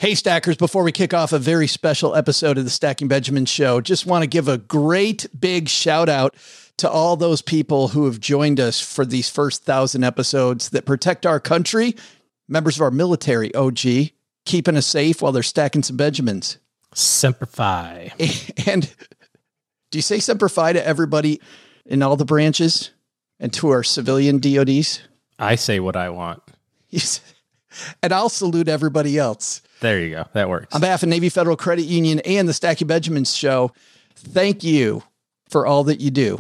Hey, Stackers, before we kick off a very special episode of the Stacking Benjamins show, just want to give a great big shout out to all those people who have joined us for these first 1,000 episodes that protect our country, members of our military, OG, keeping us safe while they're stacking some Benjamins. Semper Fi. And do you say Semper Fi to everybody in all the branches and to our civilian DODs? I say what I want. And I'll salute everybody else. There you go. That works. On behalf of Navy Federal Credit Union and the Stacking Benjamins show, thank you for all that you do.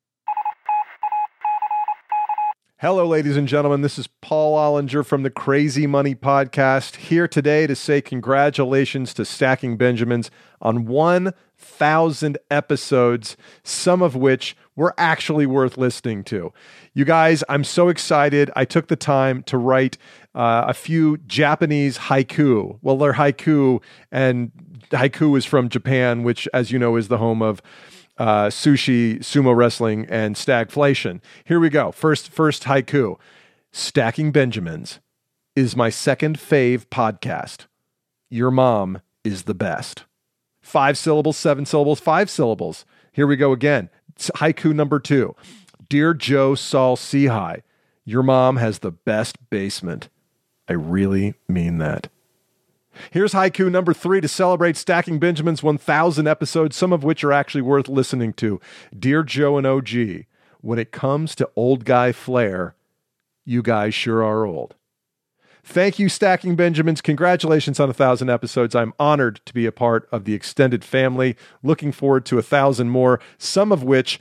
Hello, ladies and gentlemen. This is Paul Ollinger from the Crazy Money Podcast, here today to say congratulations to Stacking Benjamins on 1,000 episodes, some of which were actually worth listening to. You guys, I'm so excited. I took the time to write a few Japanese haiku. Well, they're haiku, and haiku is from Japan, which, as you know, is the home of sushi, sumo wrestling, and stagflation. Here we go. First haiku. Stacking Benjamins is my second fave podcast. Your mom is the best. 5 syllables, 7 syllables, 5 syllables. Here we go again. Haiku number 2. Dear Joe Saul Seahigh, your mom has the best basement. I really mean that. Here's haiku number 3 to celebrate Stacking Benjamins 1,000 episodes, some of which are actually worth listening to. Dear Joe and OG, when it comes to old guy flair, you guys sure are old. Thank you, Stacking Benjamins. Congratulations on 1,000 episodes. I'm honored to be a part of the extended family. Looking forward to 1,000 more, some of which,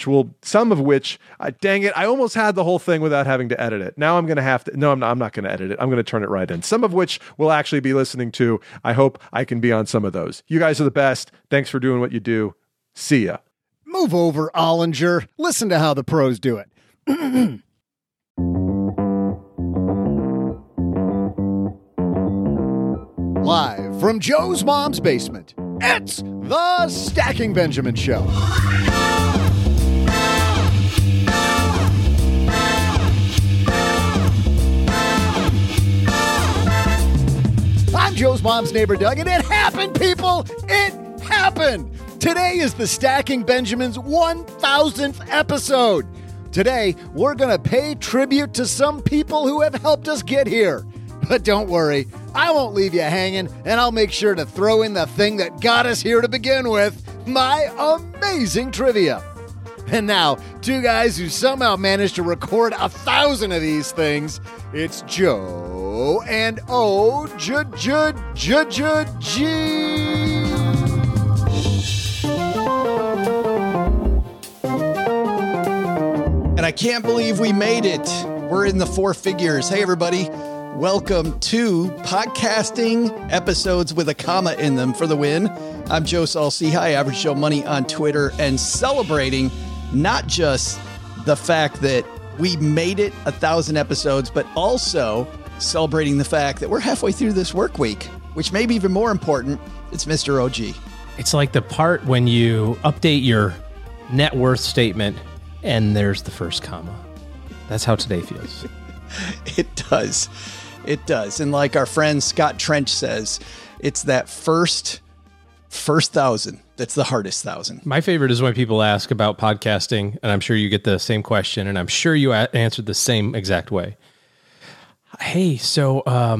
dang it, I almost had the whole thing without having to edit it. Now I'm going to have to, no, I'm not going to edit it. I'm going to turn it right in. Some of which we'll actually be listening to. I hope I can be on some of those. You guys are the best. Thanks for doing what you do. See ya. Move over, Ollinger. Listen to how the pros do it. Live from Joe's mom's basement, it's the Stacking Benjamin Show. I'm Joe's mom's neighbor, Doug, and it happened, people! It happened! Today is the Stacking Benjamins 1,000th episode. Today, we're going to pay tribute to some people who have helped us get here. But don't worry, I won't leave you hanging, and I'll make sure to throw in the thing that got us here to begin with, my amazing trivia. And now, 2 guys who somehow managed to record 1,000 of these things. It's Joe and O-G. And I can't believe we made it. We're in the 4 figures. Hey, everybody. Welcome to Podcasting Episodes with a Comma in them for the win. I'm Joe Saul Seahigh, Average Joe Money on Twitter, and celebrating not just the fact that we made it 1,000 episodes, but also celebrating the fact that we're halfway through this work week, which may be even more important. It's Mr. OG. It's like the part when you update your net worth statement and there's the first comma. That's how today feels. It does. It does. And like our friend Scott Trench says, it's that first 1,000 that's the hardest 1,000. My favorite is when people ask about podcasting, and I'm sure you get the same question, and I'm sure you answered the same exact way. Hey, so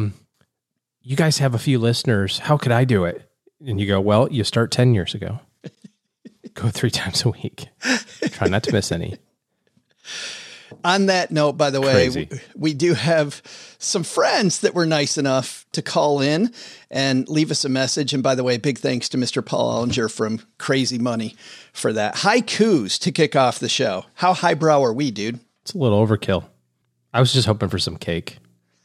you guys have a few listeners. How could I do it? And you go, well, you start 10 years ago. Go 3 times a week. Try not to miss any. On that note, by the way, we do have some friends that were nice enough to call in and leave us a message. And by the way, big thanks to Mr. Paul Ollinger from Crazy Money for that. Haikus to kick off the show. How highbrow are we, dude? It's a little overkill. I was just hoping for some cake.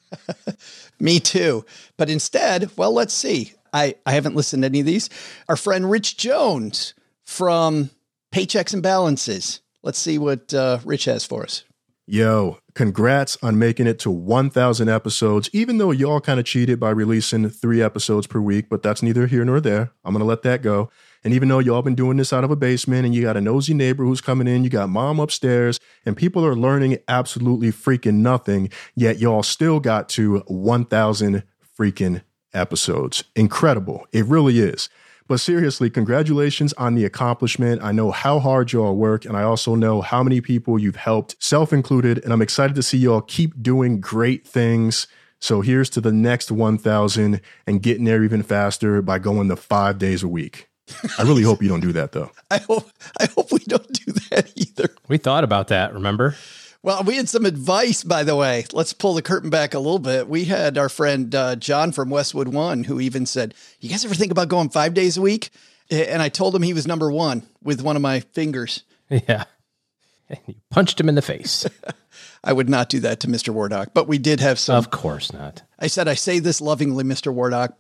Me too. But instead, well, let's see. I haven't listened to any of these. Our friend Rich Jones from Paychecks and Balances. Let's see what Rich has for us. Yo, congrats on making it to 1,000 episodes, even though y'all kind of cheated by releasing 3 episodes per week, but that's neither here nor there. I'm going to let that go. And even though y'all been doing this out of a basement and you got a nosy neighbor who's coming in, you got mom upstairs, and people are learning absolutely freaking nothing, yet y'all still got to 1,000 freaking episodes. Incredible. It really is. But seriously, congratulations on the accomplishment. I know how hard y'all work, and I also know how many people you've helped, self included, and I'm excited to see y'all keep doing great things. So here's to the next 1,000 and getting there even faster by going to 5 days a week. I really hope you don't do that, though. I hope we don't do that either. We thought about that, remember? Well, we had some advice, by the way. Let's pull the curtain back a little bit. We had our friend John from Westwood One, who even said, you guys ever think about going 5 days a week? And I told him he was number one with one of my fingers. Yeah. And you punched him in the face. I would not do that to Mr. Wardock, but we did have some. Of course not. I said, I say this lovingly, Mr. Wardock,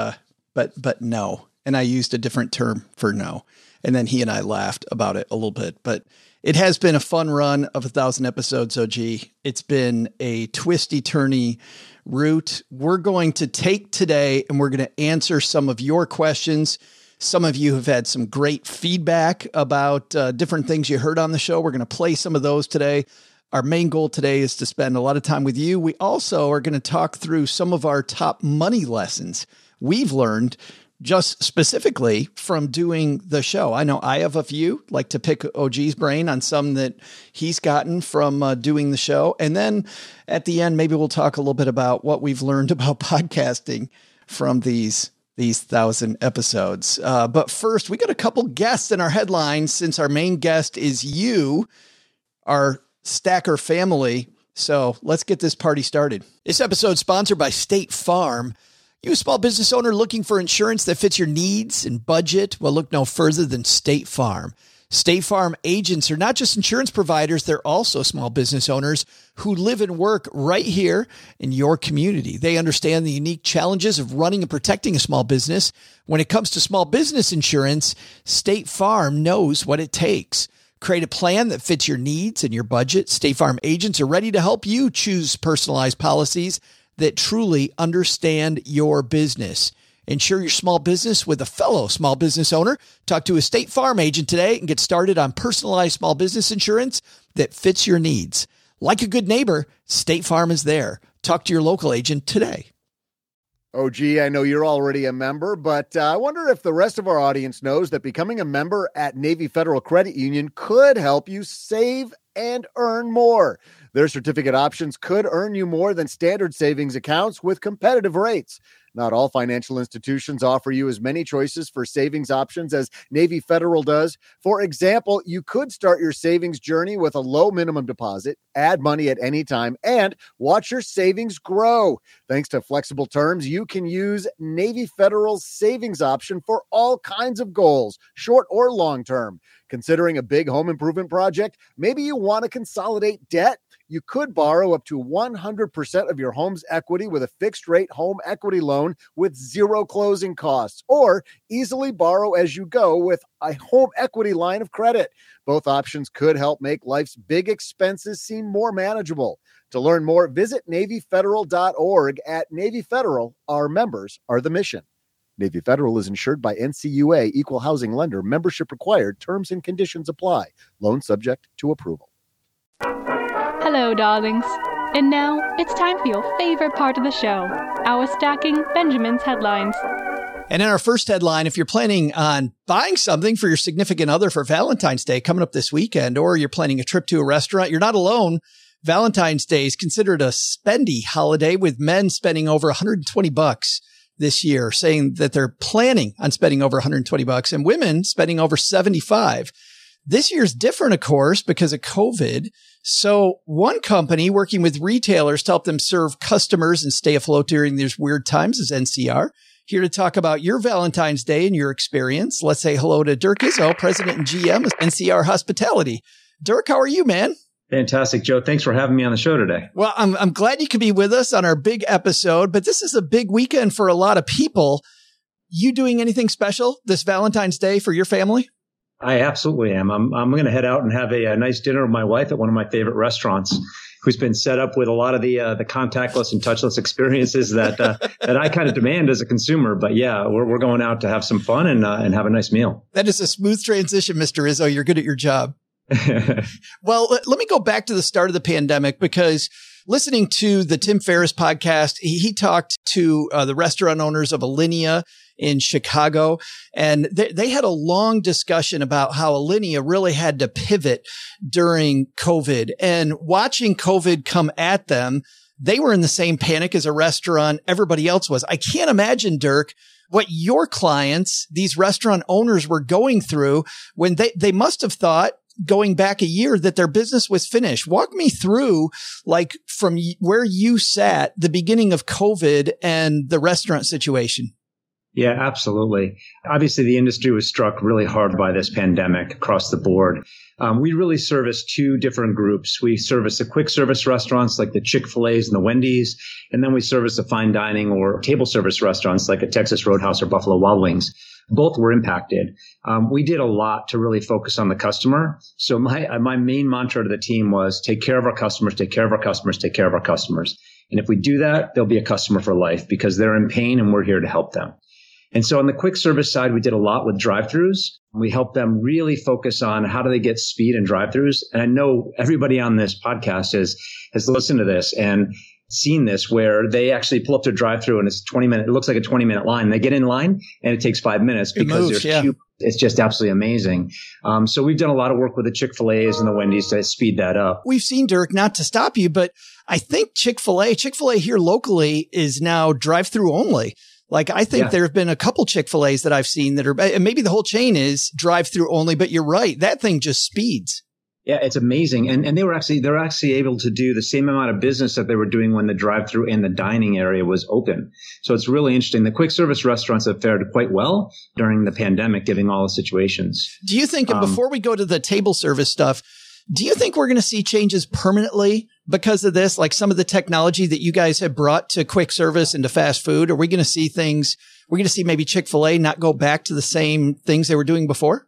but no. And I used a different term for no. And then he and I laughed about it a little bit, but it has been a fun run of 1,000 episodes, OG. It's been a twisty-turny route. We're going to take today and we're going to answer some of your questions. Some of you have had some great feedback about different things you heard on the show. We're going to play some of those today. Our main goal today is to spend a lot of time with you. We also are going to talk through some of our top money lessons we've learned just specifically from doing the show. I know I have a few, like to pick OG's brain on some that he's gotten from doing the show. And then at the end, maybe we'll talk a little bit about what we've learned about podcasting from these 1,000 episodes. But first, we got a couple guests in our headlines since our main guest is you, our Stacker family. So let's get this party started. This episode is sponsored by State Farm. You a small business owner looking for insurance that fits your needs and budget? Well, look no further than State Farm. State Farm agents are not just insurance providers, they're also small business owners who live and work right here in your community. They understand the unique challenges of running and protecting a small business. When it comes to small business insurance, State Farm knows what it takes. Create a plan that fits your needs and your budget. State Farm agents are ready to help you choose personalized policies that truly understand your business. Insure your small business with a fellow small business owner. Talk to a State Farm agent today and get started on personalized small business insurance that fits your needs. Like a good neighbor, State Farm is there. Talk to your local agent today. OG, I know you're already a member, but I wonder if the rest of our audience knows that becoming a member at Navy Federal Credit Union could help you save and earn more. Their certificate options could earn you more than standard savings accounts with competitive rates. Not all financial institutions offer you as many choices for savings options as Navy Federal does. For example, you could start your savings journey with a low minimum deposit, add money at any time, and watch your savings grow. Thanks to flexible terms, you can use Navy Federal's savings option for all kinds of goals, short or long term. Considering a big home improvement project, maybe you want to consolidate debt. You could borrow up to 100% of your home's equity with a fixed-rate home equity loan with zero closing costs, or easily borrow as you go with a home equity line of credit. Both options could help make life's big expenses seem more manageable. To learn more, visit NavyFederal.org. At Navy Federal, our members are the mission. Navy Federal is insured by NCUA, Equal Housing Lender. Membership required. Terms and conditions apply. Loan subject to approval. Hello, darlings. And now it's time for your favorite part of the show, our Stacking Benjamin's headlines. And in our first headline, if you're planning on buying something for your significant other for Valentine's Day coming up this weekend, or you're planning a trip to a restaurant, you're not alone. Valentine's Day is considered a spendy holiday, with men spending over $120 this year, saying that they're planning on spending over $120 and women spending over $75. This year's different, of course, because of COVID. So one company working with retailers to help them serve customers and stay afloat during these weird times is NCR. Here to talk about your Valentine's Day and your experience, let's say hello to Dirk Izzo, President and GM of NCR Hospitality. Dirk, how are you, man? Fantastic, Joe. Thanks for having me on the show today. Well, I'm glad you could be with us on our big episode, but this is a big weekend for a lot of people. You doing anything special this Valentine's Day for your family? I absolutely am. I'm going to head out and have a nice dinner with my wife at one of my favorite restaurants, who's been set up with a lot of the contactless and touchless experiences that that I kind of demand as a consumer. But yeah, we're going out to have some fun and have a nice meal. That is a smooth transition, Mr. Izzo. You're good at your job. Well, let me go back to the start of the pandemic, because listening to the Tim Ferriss podcast, he talked to the restaurant owners of Alinea in Chicago, and they had a long discussion about how Alinea really had to pivot during COVID. And watching COVID come at them, they were in the same panic as a restaurant everybody else was. I can't imagine, Dirk, what your clients, these restaurant owners, were going through when they must have thought, going back a year, that their business was finished. Walk me through, like, from where you sat, the beginning of COVID and the restaurant situation. Yeah, absolutely. Obviously, the industry was struck really hard by this pandemic across the board. We really service two different groups. We service the quick service restaurants like the Chick-fil-A's and the Wendy's, and then we service the fine dining or table service restaurants like a Texas Roadhouse or Buffalo Wild Wings. Both were impacted. We did a lot to really focus on the customer. So my main mantra to the team was take care of our customers, take care of our customers, take care of our customers. And if we do that, they'll be a customer for life because they're in pain and we're here to help them. And so on the quick service side, we did a lot with drive-thrus. We helped them really focus on how do they get speed in drive-thrus. And I know everybody on this podcast has listened to this and seen this, where they actually pull up to drive-thru and it looks like a 20-minute line. They get in line and it takes 5 minutes because it's just absolutely amazing. So we've done a lot of work with the Chick-fil-A's and the Wendy's to speed that up. We've seen, Dirk, not to stop you, but I think Chick-fil-A here locally is now drive-thru only. Like, I think there have been a couple Chick-fil-A's that I've seen that are, and maybe the whole chain is drive-thru only, but you're right. That thing just speeds. Yeah, it's amazing. And they're actually able to do the same amount of business that they were doing when the drive-thru and the dining area was open. So it's really interesting. The quick service restaurants have fared quite well during the pandemic, given all the situations. Do you think, and before we go to the table service stuff, do you think we're going to see changes permanently because of this? Like some of the technology that you guys have brought to quick service and to fast food? Are we going to see maybe Chick-fil-A not go back to the same things they were doing before?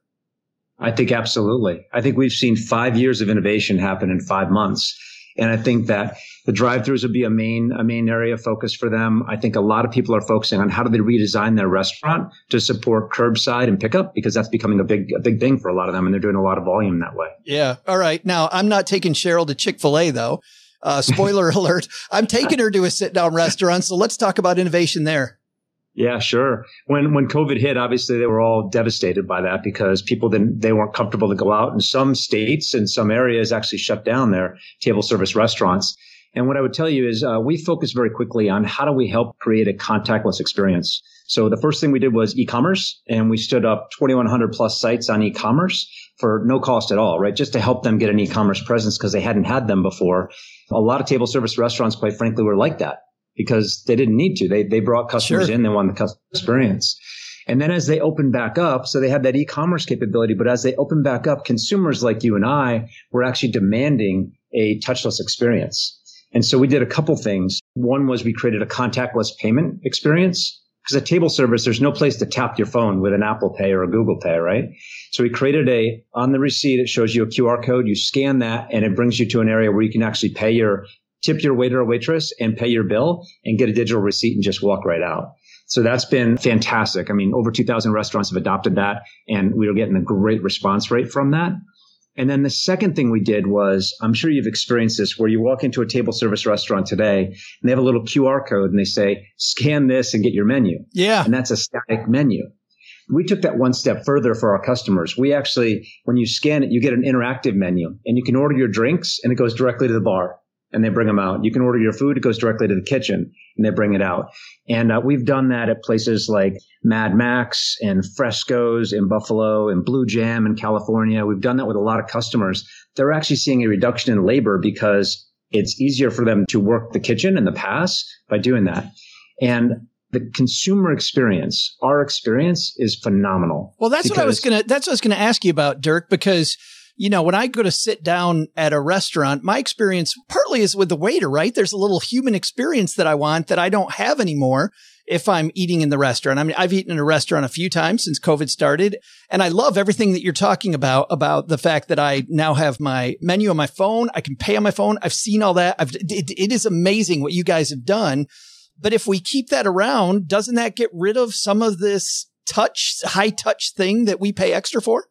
I think absolutely. I think we've seen 5 years of innovation happen in 5 months. And I think that the drive-thrus would be a main area of focus for them. I think a lot of people are focusing on how do they redesign their restaurant to support curbside and pickup, because that's becoming a big thing for a lot of them. And they're doing a lot of volume that way. Yeah. All right. Now, I'm not taking Cheryl to Chick-fil-A, though. Spoiler alert. I'm taking her to a sit-down restaurant. So let's talk about innovation there. Yeah, sure. When COVID hit, obviously they were all devastated by that because people they weren't comfortable to go out. And some states and some areas actually shut down their table service restaurants. And what I would tell you is we focused very quickly on how do we help create a contactless experience. So the first thing we did was e-commerce, and we stood up 2,100 plus sites on e-commerce for no cost at all, right? Just to help them get an e-commerce presence because they hadn't had them before. A lot of table service restaurants, quite frankly, were like that, because they didn't need to. They brought customers in. They wanted the customer experience. And then as they opened back up, so they had that e-commerce capability, but as they opened back up, consumers like you and I were actually demanding a touchless experience. And so we did a couple things. One was we created a contactless payment experience, because at table service, there's no place to tap your phone with an Apple Pay or a Google Pay, right? So we created on the receipt, it shows you a QR code. You scan that and it brings you to an area where you can actually tip your waiter or waitress and pay your bill and get a digital receipt and just walk right out. So that's been fantastic. I mean, over 2,000 restaurants have adopted that, and we are getting a great response rate from that. And then the second thing we did was, I'm sure you've experienced this, where you walk into a table service restaurant today and they have a little QR code and they say, scan this and get your menu. Yeah. And that's a static menu. We took that one step further for our customers. We actually, when you scan it, you get an interactive menu, and you can order your drinks and it goes directly to the bar and they bring them out. You can order your food. It goes directly to the kitchen and they bring it out. And we've done that at places like Mad Max and Fresco's in Buffalo and Blue Jam in California. We've done that with a lot of customers. They're actually seeing a reduction in labor because it's easier for them to work the kitchen and the pass by doing that. And the consumer experience, our experience, is phenomenal. Well, that's what I was going to ask you about, Dirk, because you know, when I go to sit down at a restaurant, my experience partly is with the waiter, right? There's a little human experience that I want that I don't have anymore if I'm eating in the restaurant. I mean, I've eaten in a restaurant a few times since COVID started, and I love everything that you're talking about the fact that I now have my menu on my phone. I can pay on my phone. I've seen all that. It is amazing what you guys have done. But if we keep that around, doesn't that get rid of some of this high touch thing that we pay extra for?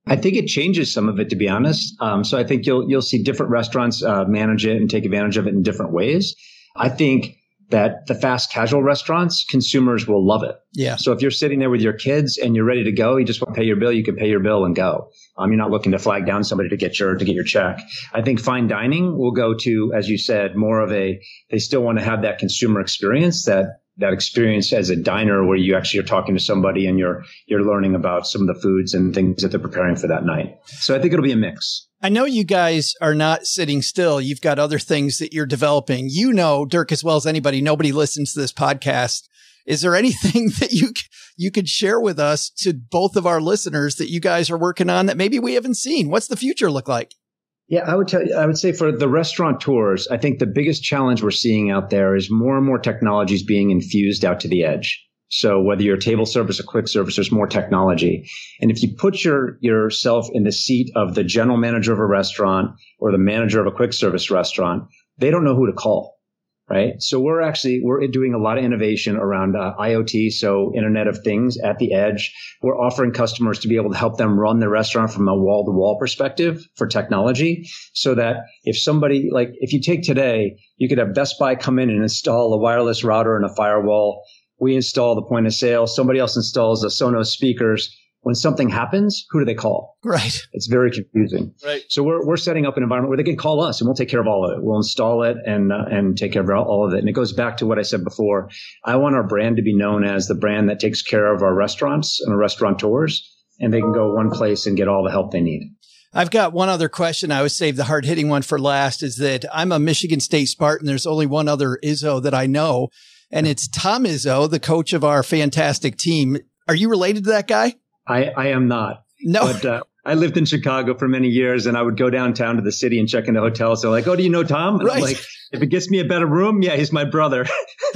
I think it changes some of it, to be honest. So I think you'll see different restaurants manage it and take advantage of it in different ways. I think that the fast casual restaurants, consumers will love it. Yeah. So if you're sitting there with your kids and you're ready to go, you just want to pay your bill, you can pay your bill and go. You're not looking to flag down somebody to get your check. I think fine dining will go to, as you said, more of they still want to have that consumer experience, that experience as a diner where you actually are talking to somebody and you're learning about some of the foods and things that they're preparing for that night. So I think it'll be a mix. I know you guys are not sitting still. You've got other things that you're developing. You know, Dirk, as well as anybody, nobody listens to this podcast. Is there anything that you could share with us, to both of our listeners, that you guys are working on that maybe we haven't seen? What's the future look like? Yeah, I would say for the restaurateurs, I think the biggest challenge we're seeing out there is more and more technologies being infused out to the edge. So whether you're a table service or quick service, there's more technology. And if you put yourself in the seat of the general manager of a restaurant or the manager of a quick service restaurant, they don't know who to call, right? So we're doing a lot of innovation around IoT, so Internet of Things at the edge. We're offering customers to be able to help them run their restaurant from a wall-to-wall perspective for technology, so that if somebody, like if you take today, you could have Best Buy come in and install a wireless router and a firewall. We install the point of sale. Somebody else installs the Sonos speakers. When something happens, who do they call? Right. It's very confusing. Right. So we're setting up an environment where they can call us and we'll take care of all of it. We'll install it and take care of all of it. And it goes back to what I said before. I want our brand to be known as the brand that takes care of our restaurants and our restaurateurs, and they can go one place and get all the help they need. I've got one other question. I would save the hard-hitting one for last, is that I'm a Michigan State Spartan. There's only one other Izzo that I know, and it's Tom Izzo, the coach of our fantastic team. Are you related to that guy? I am not. No. But I lived in Chicago for many years, and I would go downtown to the city and check into hotels. They're like, "Oh, do you know Tom?" And right. I'm like, if it gets me a better room, yeah, he's my brother.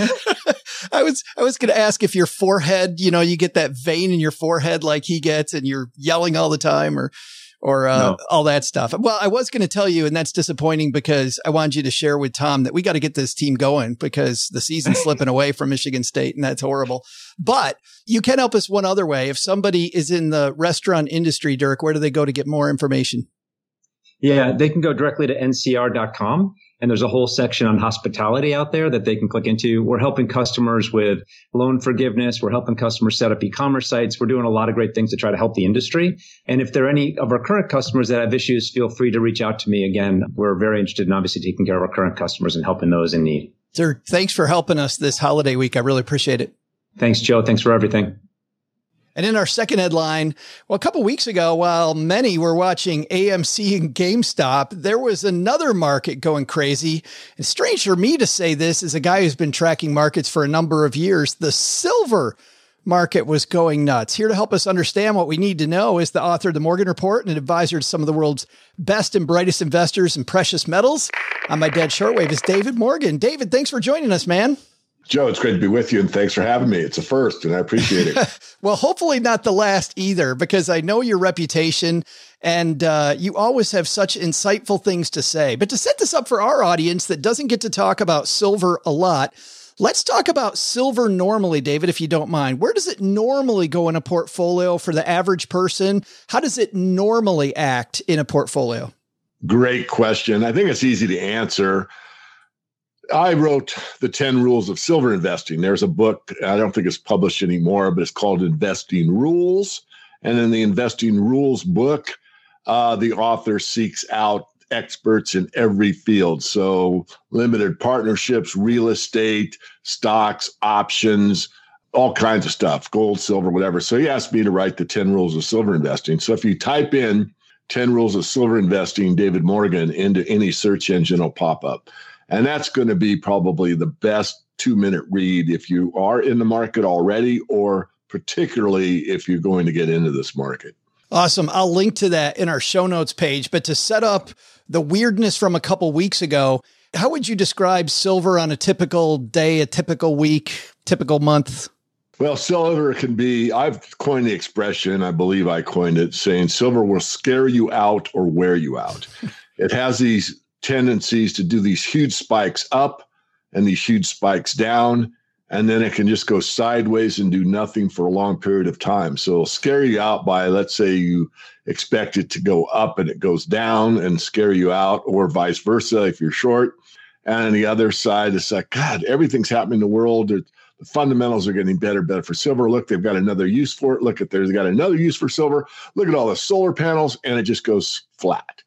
I was going to ask if your forehead, you get that vein in your forehead like he gets and you're yelling all the time, or no. All that stuff. Well, I was going to tell you, and that's disappointing because I wanted you to share with Tom that we got to get this team going because the season's slipping away from Michigan State, and that's horrible. But you can help us one other way. If somebody is in the restaurant industry, Dirk, where do they go to get more information? Yeah, they can go directly to ncr.com. And there's a whole section on hospitality out there that they can click into. We're helping customers with loan forgiveness. We're helping customers set up e-commerce sites. We're doing a lot of great things to try to help the industry. And if there are any of our current customers that have issues, feel free to reach out to me. Again, we're very interested in obviously taking care of our current customers and helping those in need. Sir, thanks for helping us this holiday week. I really appreciate it. Thanks, Joe. Thanks for everything. And in our second headline, well, a couple of weeks ago, while many were watching AMC and GameStop, there was another market going crazy. It's strange for me to say this as a guy who's been tracking markets for a number of years. The silver market was going nuts. Here to help us understand what we need to know is the author of the Morgan Report and an advisor to some of the world's best and brightest investors in precious metals. On my dead shortwave is David Morgan. David, thanks for joining us, man. Joe, it's great to be with you, and thanks for having me. It's a first, and I appreciate it. Well, hopefully not the last either, because I know your reputation, and you always have such insightful things to say. But to set this up for our audience that doesn't get to talk about silver a lot, let's talk about silver normally, David, if you don't mind. Where does it normally go in a portfolio for the average person? How does it normally act in a portfolio? Great question. I think it's easy to answer. I wrote the 10 Rules of Silver Investing. There's a book, I don't think it's published anymore, but it's called Investing Rules. And in the Investing Rules book, the author seeks out experts in every field. So limited partnerships, real estate, stocks, options, all kinds of stuff, gold, silver, whatever. So he asked me to write the 10 Rules of Silver Investing. So if you type in 10 Rules of Silver Investing, David Morgan, into any search engine, it'll pop up. And that's going to be probably the best 2-minute read if you are in the market already, or particularly if you're going to get into this market. Awesome. I'll link to that in our show notes page. But to set up the weirdness from a couple weeks ago, how would you describe silver on a typical day, a typical week, typical month? Well, silver can be, I've coined the expression, I believe I coined it, saying silver will scare you out or wear you out. It has these tendencies to do these huge spikes up and these huge spikes down. and then it can just go sideways and do nothing for a long period of time. So it'll scare you out by, let's say you expect it to go up and it goes down and scare you out, or vice versa if you're short. And on the other side, it's like, God, everything's happening in the world. The fundamentals are getting better for silver. Look, they've got another use for it. Look at they've got another use for silver. Look at all the solar panels, and it just goes flat.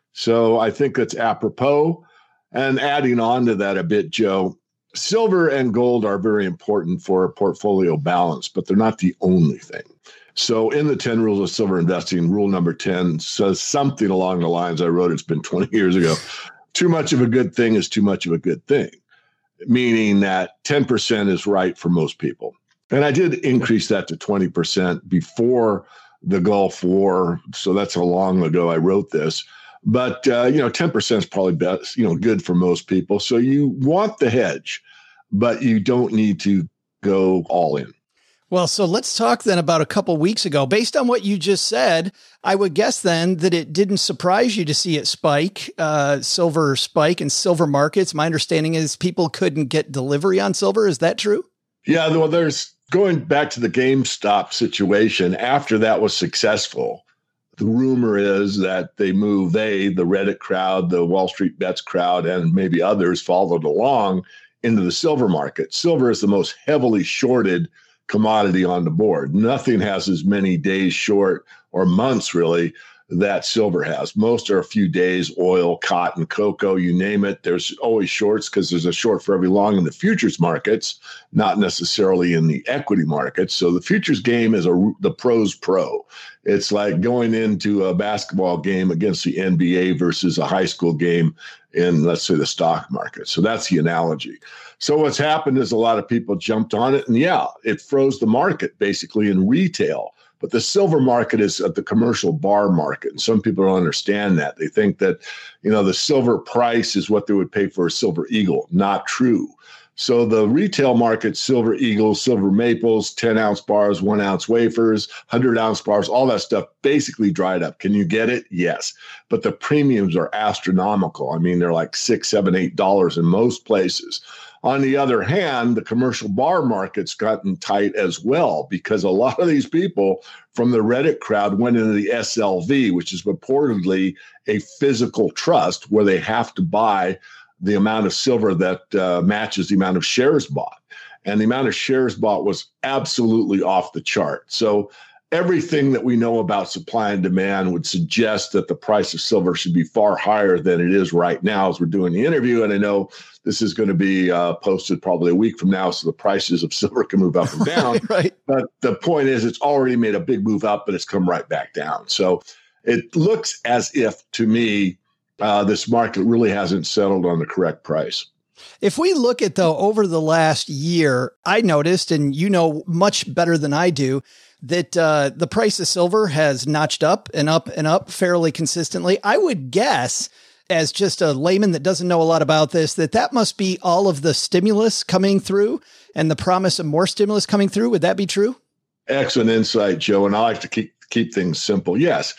So I think that's apropos. And adding on to that a bit, Joe, silver and gold are very important for a portfolio balance, but they're not the only thing. So in the 10 rules of silver investing, rule number 10 says something along the lines, I wrote, it's been 20 years ago. Too much of a good thing is too much of a good thing, meaning that 10% is right for most people. And I did increase that to 20% before the Gulf War. So that's how long ago I wrote this. But, 10% is probably best, good for most people. So you want the hedge, but you don't need to go all in. Well, so let's talk then about a couple weeks ago. Based on what you just said, I would guess then that it didn't surprise you to see it spike, silver spike in silver markets. My understanding is people couldn't get delivery on silver. Is that true? Yeah, well, there's going back to the GameStop situation. After that was successful, the rumor is that the Reddit crowd, the Wall Street Bets crowd, and maybe others followed along into the silver market. Silver is the most heavily shorted commodity on the board. Nothing has as many days short, or months really, that silver has. Most are a few days. Oil, cotton, cocoa, you name it. There's always shorts because there's a short for every long in the futures markets, not necessarily in the equity markets. So the futures game is the pro's pro. It's like going into a basketball game against the NBA versus a high school game in, let's say, the stock market. So that's the analogy. So what's happened is a lot of people jumped on it, and it froze the market basically in retail. But the silver market is the commercial bar market. And some people don't understand that. They think that, the silver price is what they would pay for a silver eagle. Not true. So the retail market, silver eagles, silver maples, 10-ounce bars, 1-ounce wafers, 100-ounce bars, all that stuff basically dried up. Can you get it? Yes. But the premiums are astronomical. I mean, they're like $6, $7, $8 in most places. On the other hand, the commercial bar market's gotten tight as well, because a lot of these people from the Reddit crowd went into the SLV, which is reportedly a physical trust where they have to buy the amount of silver that matches the amount of shares bought. And the amount of shares bought was absolutely off the chart. So everything that we know about supply and demand would suggest that the price of silver should be far higher than it is right now as we're doing the interview. And I know this is going to be posted probably a week from now, so the prices of silver can move up and down. Right. But the point is, it's already made a big move up, but it's come right back down. So it looks as if, to me, this market really hasn't settled on the correct price. If we look at, though, over the last year, I noticed, and much better than I do, that the price of silver has notched up and up and up fairly consistently. I would guess, as just a layman that doesn't know a lot about this, that must be all of the stimulus coming through and the promise of more stimulus coming through. Would that be true? Excellent insight, Joe. And I like to keep things simple. Yes.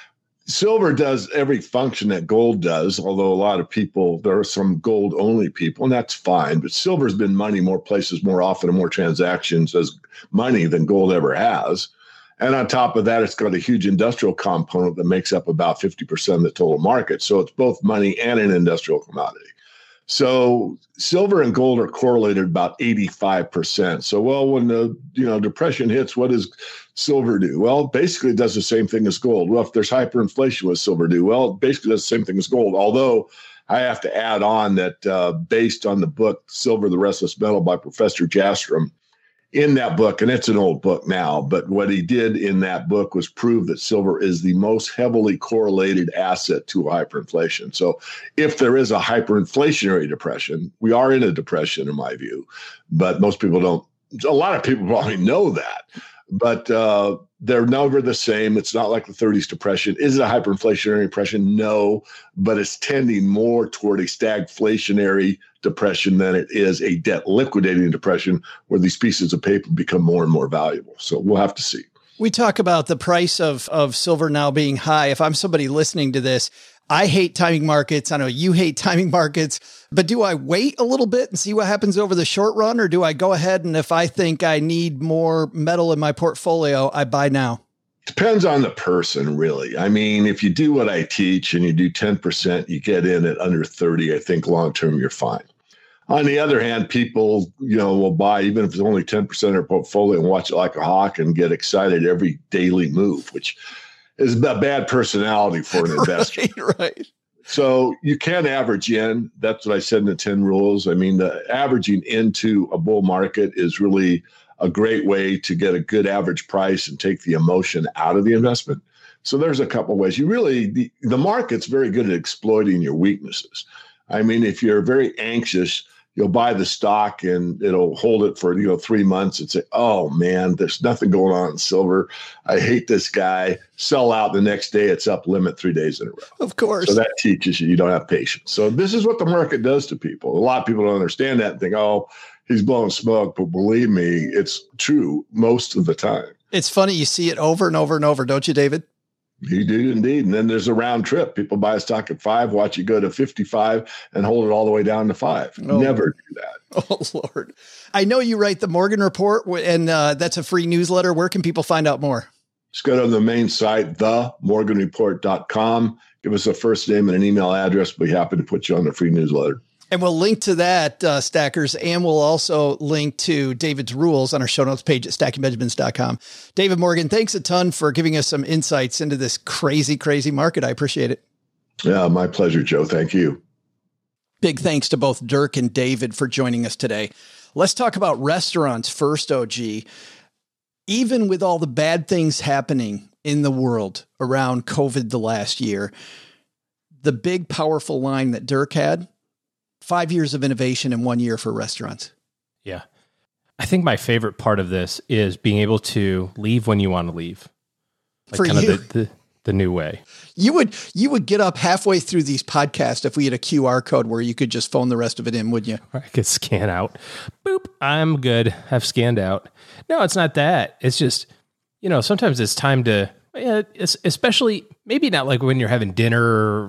Silver does every function that gold does, although a lot of people, there are some gold-only people, and that's fine. But silver's been money more places, more often, and more transactions as money than gold ever has. And on top of that, it's got a huge industrial component that makes up about 50% of the total market. So it's both money and an industrial commodity. So silver and gold are correlated about 85%. So, when the depression hits, what does silver do? Well, basically it does the same thing as gold. Well, if there's hyperinflation, what does silver do? Well, it basically does the same thing as gold. Although I have to add on that based on the book, Silver, the Restless Metal by Professor Jastrom, in that book, and it's an old book now, but what he did in that book was prove that silver is the most heavily correlated asset to hyperinflation. So if there is a hyperinflationary depression, we are in a depression in my view, but most people don't. A lot of people probably know that, but they're never the same. It's not like the 30s depression. Is it a hyperinflationary depression? No, but it's tending more toward a stagflationary depression than it is a debt liquidating depression, where these pieces of paper become more and more valuable. So we'll have to see. We talk about the price of silver now being high. If I'm somebody listening to this, I hate timing markets. I know you hate timing markets, but do I wait a little bit and see what happens over the short run? Or do I go ahead and if I think I need more metal in my portfolio, I buy now? Depends on the person, really. I mean, if you do what I teach and you do 10%, you get in at under 30, I think long-term you're fine. On the other hand, people, will buy, even if it's only 10% of their portfolio and watch it like a hawk and get excited every daily move, which is a bad personality for an investor. Right. So you can average in. That's what I said in the 10 rules. I mean, the averaging into a bull market is really a great way to get a good average price and take the emotion out of the investment. So there's a couple of ways. The market's very good at exploiting your weaknesses. I mean, if you're very anxious, you'll buy the stock and it'll hold it for 3 months and say, oh man, there's nothing going on in silver. I hate this guy. Sell out the next day. It's up limit 3 days in a row. Of course. So that teaches you don't have patience. So this is what the market does to people. A lot of people don't understand that and think, oh, he's blowing smoke. But believe me, it's true most of the time. It's funny. You see it over and over and over, don't you, David? You do indeed. And then there's a round trip. People buy a stock at 5, watch it go to 55 and hold it all the way down to 5. Oh. Never do that. Oh, Lord. I know you write the Morgan Report, and that's a free newsletter. Where can people find out more? Just go to the main site, themorganreport.com. Give us a first name and an email address. We'll be happy to put you on the free newsletter. And we'll link to that, Stackers, and we'll also link to David's rules on our show notes page at stackingbenjamins.com. David Morgan, thanks a ton for giving us some insights into this crazy, crazy market. I appreciate it. Yeah, my pleasure, Joe. Thank you. Big thanks to both Dirk and David for joining us today. Let's talk about restaurants first, OG. Even with all the bad things happening in the world around COVID the last year, the big, powerful line that Dirk had, 5 years of innovation in 1 year for restaurants. Yeah. I think my favorite part of this is being able to leave when you want to leave. Like for kind you, of the new way. You would get up halfway through these podcasts if we had a QR code where you could just phone the rest of it in, wouldn't you? I could scan out. Boop. I'm good. I've scanned out. No, it's not that. It's just, sometimes it's time to, especially maybe not like when you're having dinner,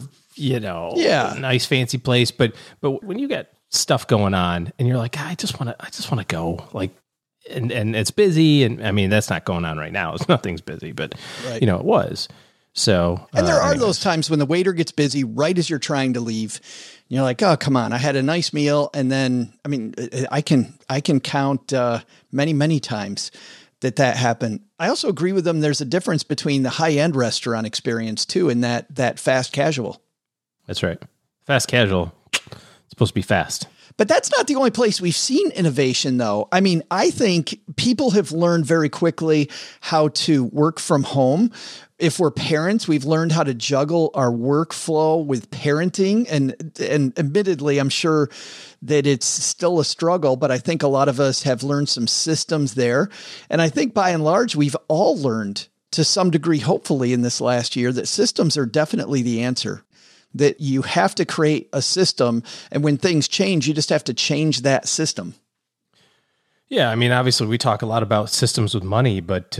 nice fancy place, but when you got stuff going on and you're like, I just want to go, like, and it's busy. And I mean, that's not going on right now. Nothing's busy, but right. It was. So, and there are those times when the waiter gets busy right as you're trying to leave. You're like, oh, come on. I had a nice meal. And then, I mean, I can count many, many times that happened. I also agree with them. There's a difference between the high-end restaurant experience too, and that fast casual. That's right. Fast casual. It's supposed to be fast. But that's not the only place we've seen innovation, though. I mean, I think people have learned very quickly how to work from home. If we're parents, we've learned how to juggle our workflow with parenting. And admittedly, I'm sure that it's still a struggle, but I think a lot of us have learned some systems there. And I think by and large, we've all learned to some degree, hopefully in this last year, that systems are definitely the answer. That you have to create a system, and when things change, you just have to change that system. Yeah, I mean, obviously, we talk a lot about systems with money, but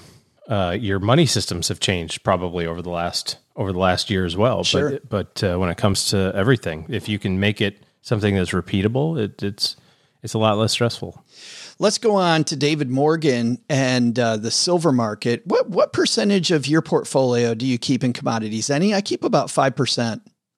your money systems have changed probably over the last year as well. Sure. But when it comes to everything, if you can make it something that's repeatable, it's a lot less stressful. Let's go on to David Morgan and the silver market. What percentage of your portfolio do you keep in commodities? Any? I keep about 5%.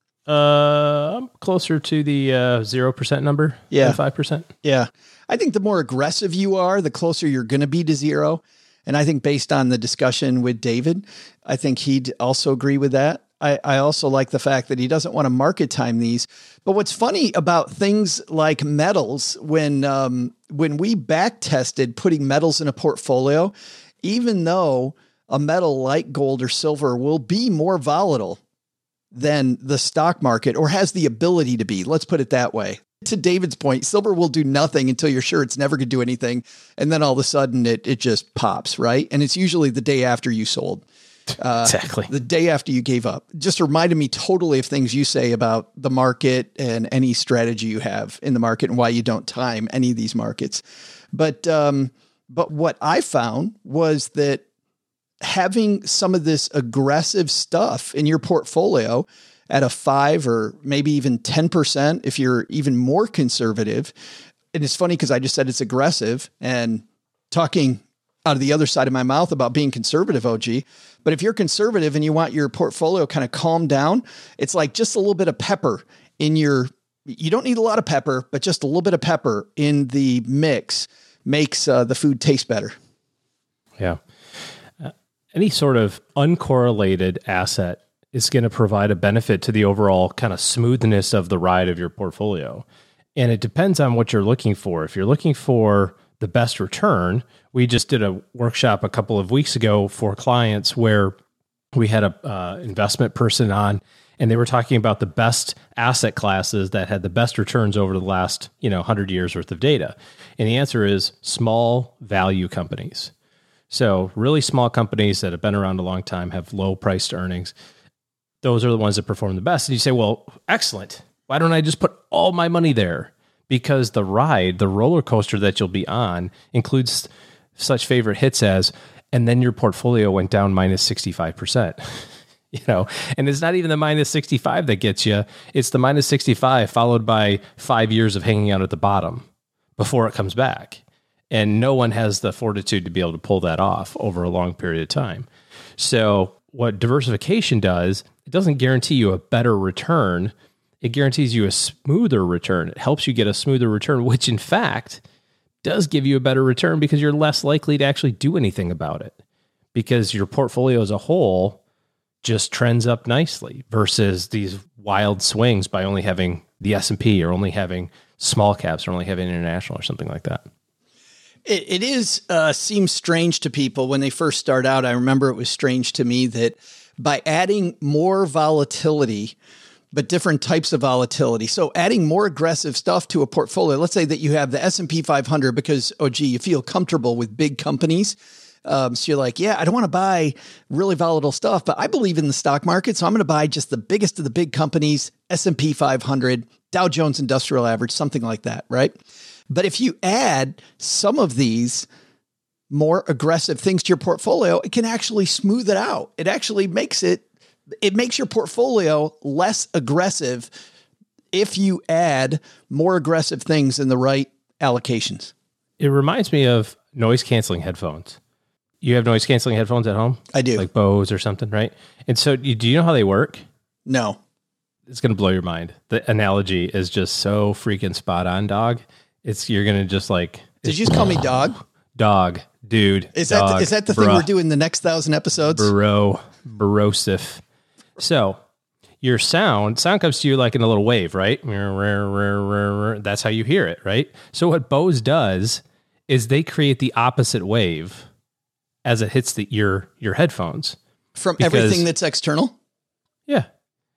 I'm closer to the 0% number. Yeah, 5%. Yeah, I think the more aggressive you are, the closer you're going to be to zero. And I think based on the discussion with David, I think he'd also agree with that. I also like the fact that he doesn't want to market time these. But what's funny about things like metals, when we back tested putting metals in a portfolio, even though a metal like gold or silver will be more volatile than the stock market, or has the ability to be, let's put it that way. To David's point, silver will do nothing until you're sure it's never going to do anything. And then all of a sudden it just pops, right? And it's usually the day after you sold. Exactly. The day after you gave up. Just reminded me totally of things you say about the market and any strategy you have in the market and why you don't time any of these markets. But what I found was that having some of this aggressive stuff in your portfolio at a 5 or maybe even 10%, if you're even more conservative. And it's funny because I just said it's aggressive and talking out of the other side of my mouth about being conservative, OG. But if you're conservative and you want your portfolio kind of calmed down, it's like just a little bit of pepper in you don't need a lot of pepper, but just a little bit of pepper in the mix makes the food taste better. Yeah. Any sort of uncorrelated asset is going to provide a benefit to the overall kind of smoothness of the ride of your portfolio. And it depends on what you're looking for. If you're looking for the best return, we just did a workshop a couple of weeks ago for clients where we had a investment person on, and they were talking about the best asset classes that had the best returns over the last 100 years worth of data. And the answer is small value companies. So really small companies that have been around a long time, have low priced earnings. Those are the ones that perform the best. And you say, well, excellent. Why don't I just put all my money there? Because the ride, the roller coaster that you'll be on includes such favorite hits as, and then your portfolio went down minus 65%. And it's not even the minus 65 that gets you. It's the minus 65 followed by 5 years of hanging out at the bottom before it comes back. And no one has the fortitude to be able to pull that off over a long period of time. So what diversification does, it doesn't guarantee you a better return. It guarantees you a smoother return. It helps you get a smoother return, which in fact does give you a better return because you're less likely to actually do anything about it because your portfolio as a whole just trends up nicely versus these wild swings by only having the S&P or only having small caps or only having international or something like that. It seems strange to people when they first start out. I remember it was strange to me that by adding more volatility, but different types of volatility. So adding more aggressive stuff to a portfolio, let's say that you have the S&P 500 because, you feel comfortable with big companies. So you're like, I don't want to buy really volatile stuff, but I believe in the stock market. So I'm going to buy just the biggest of the big companies, S&P 500, Dow Jones Industrial Average, something like that, right? But if you add some of these more aggressive things to your portfolio, it can actually smooth it out. It actually makes your portfolio less aggressive if you add more aggressive things in the right allocations. It reminds me of noise canceling headphones. You have noise canceling headphones at home? I do. Like Bose or something, right? And so do you know how they work? No. It's going to blow your mind. The analogy is just so freaking spot on, dog. You're going to just like... Did you just call me dog? Dog, dude. Is that the thing we're doing the next 1,000 episodes? Barosif. So your sound comes to you like in a little wave, right? That's how you hear it, right? So what Bose does is they create the opposite wave as it hits your headphones. From everything that's external? Yeah.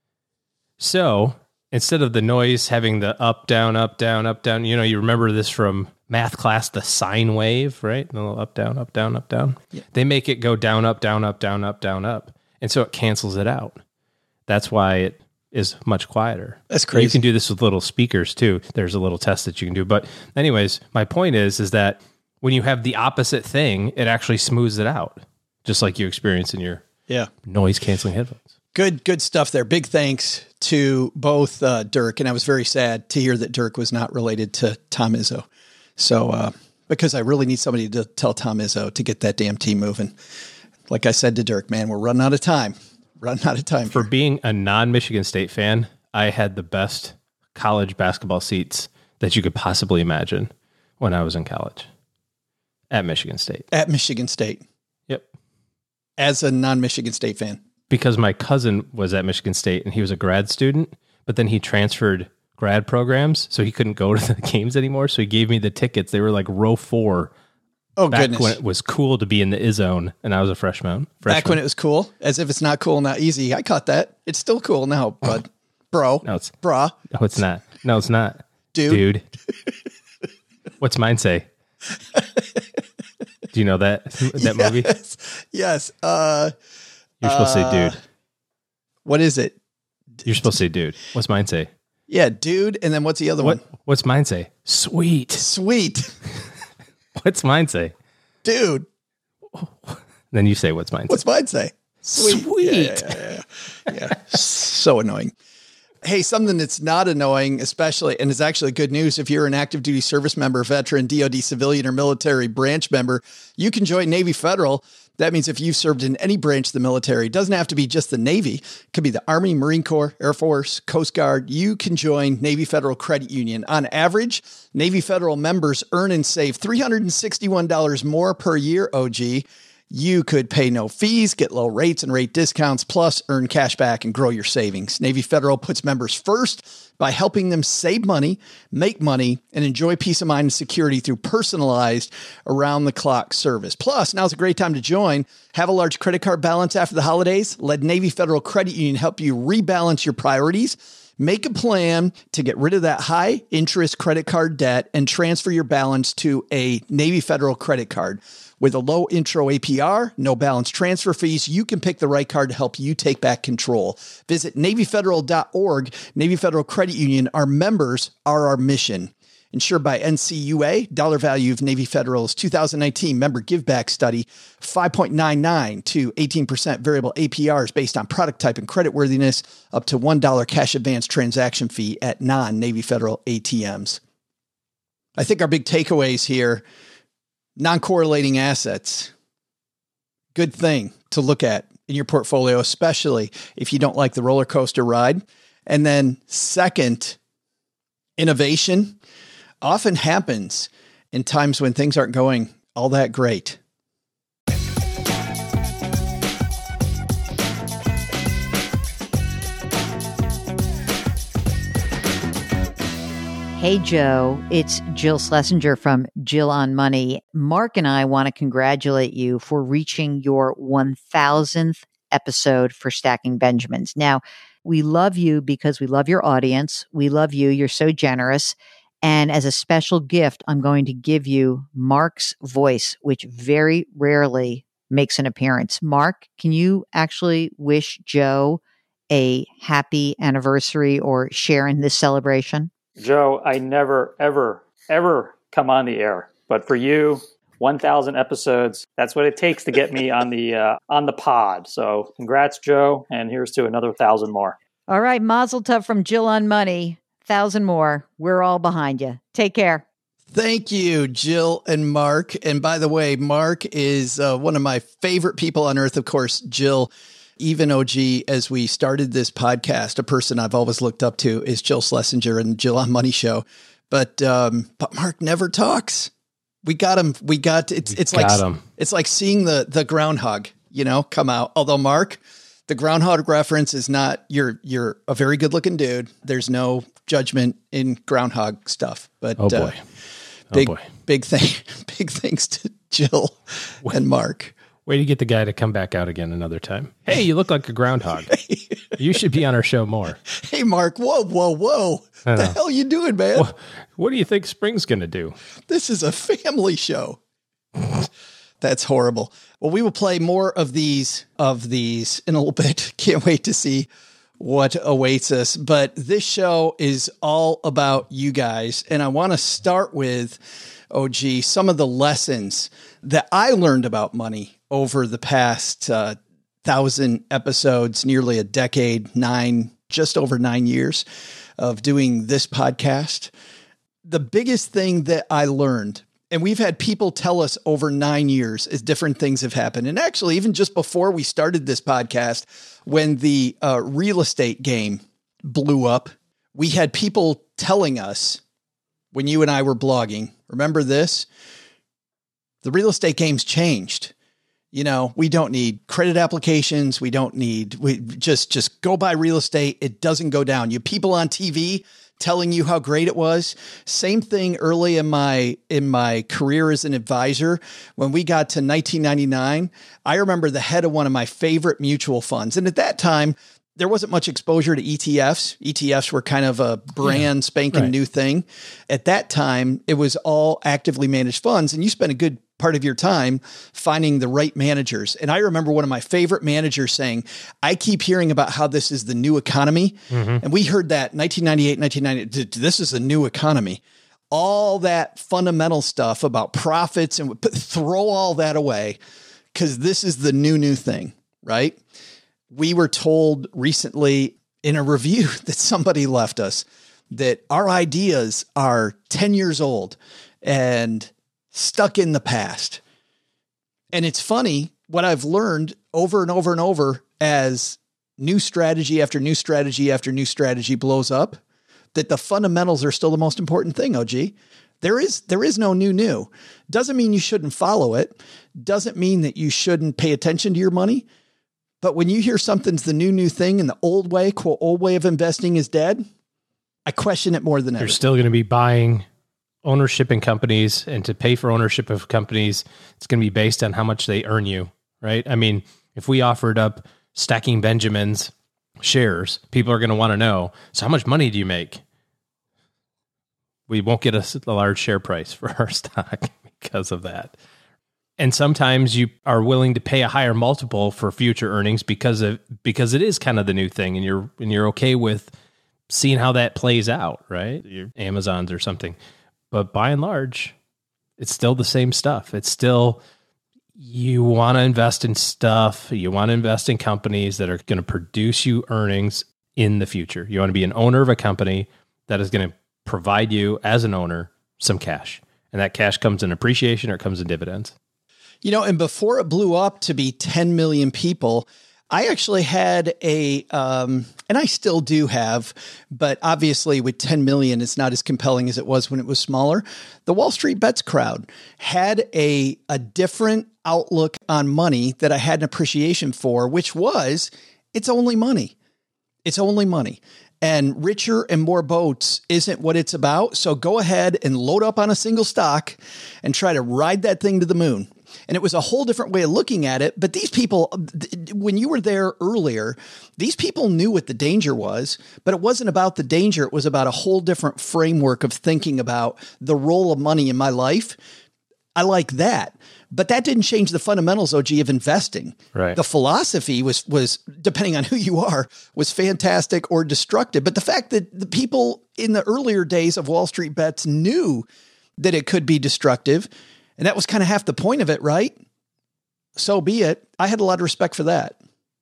So instead of the noise having the up, down, up, down, up, down, you remember this from math class, the sine wave, right? The little up, down, up, down, up, down. Yeah. They make it go down, up, down, up, down, up, down, up. And so it cancels it out. That's why it is much quieter. That's crazy. You can do this with little speakers too. There's a little test that you can do. But anyways, my point is that when you have the opposite thing, it actually smooths it out, just like you experience in your noise canceling headphones. Good stuff there. Big thanks to both Dirk, and I was very sad to hear that Dirk was not related to Tom Izzo. So, because I really need somebody to tell Tom Izzo to get that damn team moving. Like I said to Dirk, man, we're running out of time. For being a non-Michigan State fan, I had the best college basketball seats that you could possibly imagine when I was in college at Michigan State. Yep. As a non-Michigan State fan. Because my cousin was at Michigan State and he was a grad student, but then he transferred grad programs, so he couldn't go to the games anymore. So he gave me the tickets. They were like row 4. Oh, back goodness. When it was cool to be in the izzone, and I was a freshman. Back when it was cool, as if it's not cool, not easy. I caught that. It's still cool now, but bro. No, it's brah. No, it's not. No, it's not. Dude. What's mine say? Do you know that movie? Yes. You're supposed to say dude. What is it? You're supposed to say dude. What's mine say? Yeah, dude. And then what's the other one? What's mine say? Sweet. Sweet. What's mine say? Dude. Then you say what's mine. What's mine say? Sweet. Yeah. So annoying. Hey, something that's not annoying, especially, and it's actually good news if you're an active duty service member, veteran, DoD civilian, or military branch member, you can join Navy Federal. That means if you've served in any branch of the military, it doesn't have to be just the Navy. It could be the Army, Marine Corps, Air Force, Coast Guard. You can join Navy Federal Credit Union. On average, Navy Federal members earn and save $361 more per year, OG. You could pay no fees, get low rates and rate discounts, plus earn cash back and grow your savings. Navy Federal puts members first by helping them save money, make money, and enjoy peace of mind and security through personalized around-the-clock service. Plus, now's a great time to join. Have a large credit card balance after the holidays? Let Navy Federal Credit Union help you rebalance your priorities. Make a plan to get rid of that high interest credit card debt and transfer your balance to a Navy Federal credit card. With a low intro APR, no balance transfer fees, you can pick the right card to help you take back control. Visit NavyFederal.org. Navy Federal Credit Union, our members are our mission. Insured by NCUA, dollar value of Navy Federal's 2019 member giveback study, 5.99 to 18% variable APRs based on product type and creditworthiness, up to $1 cash advance transaction fee at non-Navy Federal ATMs. I think our big takeaways here, non-correlating assets, good thing to look at in your portfolio, especially if you don't like the roller coaster ride. And then second, innovation often happens in times when things aren't going all that great. Hey, Joe, it's Jill Schlesinger from Jill on Money. Mark and I want to congratulate you for reaching your 1000th episode for Stacking Benjamins. Now, we love you because we love your audience. We love you. You're so generous. And as a special gift, I'm going to give you Mark's voice, which very rarely makes an appearance. Mark, can you actually wish Joe a happy anniversary or share in this celebration? Joe, I never, ever, ever come on the air. But for you, 1,000 episodes, that's what it takes to get me on the pod. So congrats, Joe. And here's to another 1,000 more. All right. Mazel tov from Jill on Money. 1,000 more. We're all behind you. Take care. Thank you, Jill and Mark. And by the way, Mark is one of my favorite people on earth. Of course, Jill, even OG, as we started this podcast, a person I've always looked up to is Jill Schlesinger and Jill on Money Show. But Mark never talks. We got him. It's like seeing the groundhog, come out. Although Mark, the groundhog reference is not, you're a very good looking dude. There's no judgment in groundhog stuff, but big thanks to Jill and Mark. Way to get the guy to come back out again another time. Hey, you look like a groundhog. You should be on our show more. Hey, Mark. Whoa. What the hell are you doing, man? Well, what do you think Spring's going to do? This is a family show. That's horrible. Well, we will play more of these in a little bit. Can't wait to see what awaits us. But this show is all about you guys. And I want to start with, OG, some of the lessons that I learned about money over the past 1,000 episodes, nearly a decade, just over 9 years of doing this podcast. The biggest thing that I learned, and we've had people tell us over 9 years as different things have happened. And actually, even just before we started this podcast, when the real estate game blew up, we had people telling us when you and I were blogging, remember this? The real estate game's changed. We don't need credit applications. We just go buy real estate. It doesn't go down. You people on TV telling you how great it was. Same thing early in my career as an advisor. When we got to 1999, I remember the head of one of my favorite mutual funds. And at that time, there wasn't much exposure to ETFs. ETFs were kind of a brand spanking new thing. At that time, it was all actively managed funds. And you spent a good part of your time finding the right managers. And I remember one of my favorite managers saying, I keep hearing about how this is the new economy. Mm-hmm. And we heard that 1998, this is a new economy. All that fundamental stuff about profits and throw all that away, because this is the new thing, right? We were told recently in a review that somebody left us that our ideas are 10 years old and stuck in the past. And it's funny what I've learned over and over and over as new strategy after new strategy after new strategy blows up, that the fundamentals are still the most important thing, OG. There is no new. Doesn't mean you shouldn't follow it. Doesn't mean that you shouldn't pay attention to your money. But when you hear something's the new thing and the old way, quote, old way of investing is dead, I question it more than ever. You're still going to be buying ownership in companies, and to pay for ownership of companies, it's going to be based on how much they earn you, right? I mean, if we offered up Stacking Benjamins shares, people are going to want to know, so how much money do you make? We won't get a large share price for our stock because of that. And sometimes you are willing to pay a higher multiple for future earnings because it is kind of the new thing, and you're okay with seeing how that plays out, right? Your Amazons or something. But by and large, it's still the same stuff. It's still, you want to invest in stuff. You want to invest in companies that are going to produce you earnings in the future. You want to be an owner of a company that is going to provide you, as an owner, some cash. And that cash comes in appreciation or it comes in dividends. You know, and before it blew up to be 10 million people, I actually had and I still do have, but obviously with 10 million, it's not as compelling as it was when it was smaller. The Wall Street Bets crowd had a different outlook on money that I had an appreciation for, which was, it's only money. It's only money. And richer and more boats isn't what it's about. So go ahead and load up on a single stock and try to ride that thing to the moon. And it was a whole different way of looking at it. But these people, when you were there earlier, these people knew what the danger was, but it wasn't about the danger. It was about a whole different framework of thinking about the role of money in my life. I like that. But that didn't change the fundamentals, OG, of investing. Right. The philosophy was, depending on who you are, was fantastic or destructive. But the fact that the people in the earlier days of Wall Street Bets knew that it could be destructive, and that was kind of half the point of it, right? So be it. I had a lot of respect for that.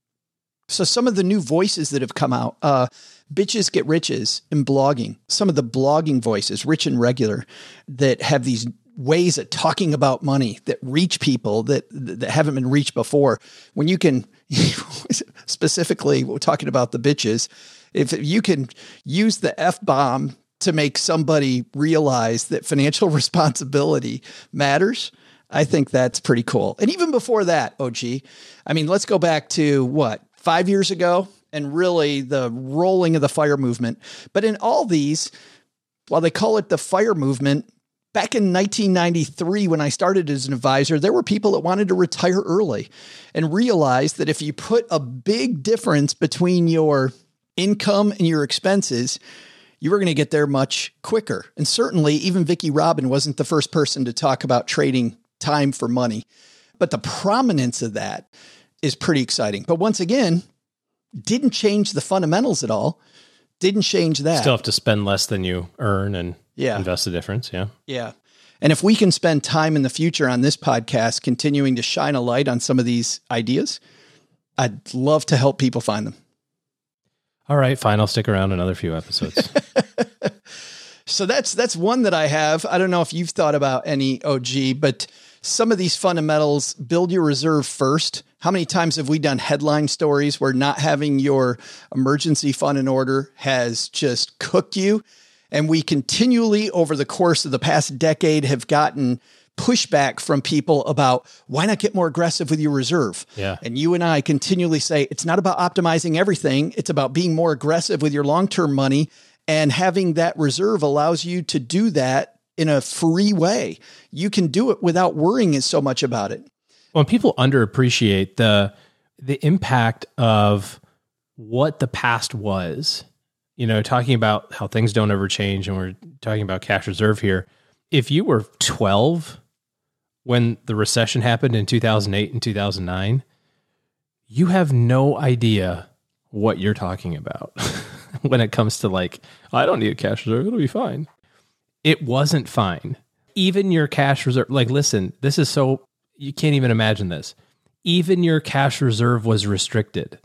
So some of the new voices that have come out, Bitches Get Riches in blogging, some of the blogging voices, Rich and Regular, that have these ways of talking about money that reach people that haven't been reached before. When you can, specifically, we're talking about the bitches, if you can use the F-bomb to make somebody realize that financial responsibility matters, I think that's pretty cool. And even before that, OG, I mean, let's go back to 5 years ago, and really the rolling of the FIRE movement. But in all these, while they call it the FIRE movement, back in 1993, when I started as an advisor, there were people that wanted to retire early and realized that if you put a big difference between your income and your expenses, you were going to get there much quicker. And certainly even Vicki Robin wasn't the first person to talk about trading time for money. But the prominence of that is pretty exciting. But once again, didn't change the fundamentals at all. Didn't change that. Still have to spend less than you earn and invest the difference. Yeah. Yeah. And if we can spend time in the future on this podcast continuing to shine a light on some of these ideas, I'd love to help people find them. All right, fine. I'll stick around another few episodes. So that's one that I have. I don't know if you've thought about any, OG, but some of these fundamentals, build your reserve first. How many times have we done headline stories where not having your emergency fund in order has just cooked you? And we continually, over the course of the past decade, have gotten pushback from people about why not get more aggressive with your reserve? Yeah. And you and I continually say, it's not about optimizing everything. It's about being more aggressive with your long-term money, and having that reserve allows you to do that in a free way. You can do it without worrying so much about it. When people underappreciate the impact of what the past was, talking about how things don't ever change, and we're talking about cash reserve here. If you were 12 when the recession happened in 2008 and 2009, you have no idea what you're talking about when it comes to I don't need a cash reserve. It'll be fine. It wasn't fine. Even your cash reserve, listen, this is so, you can't even imagine this. even your cash reserve was restricted.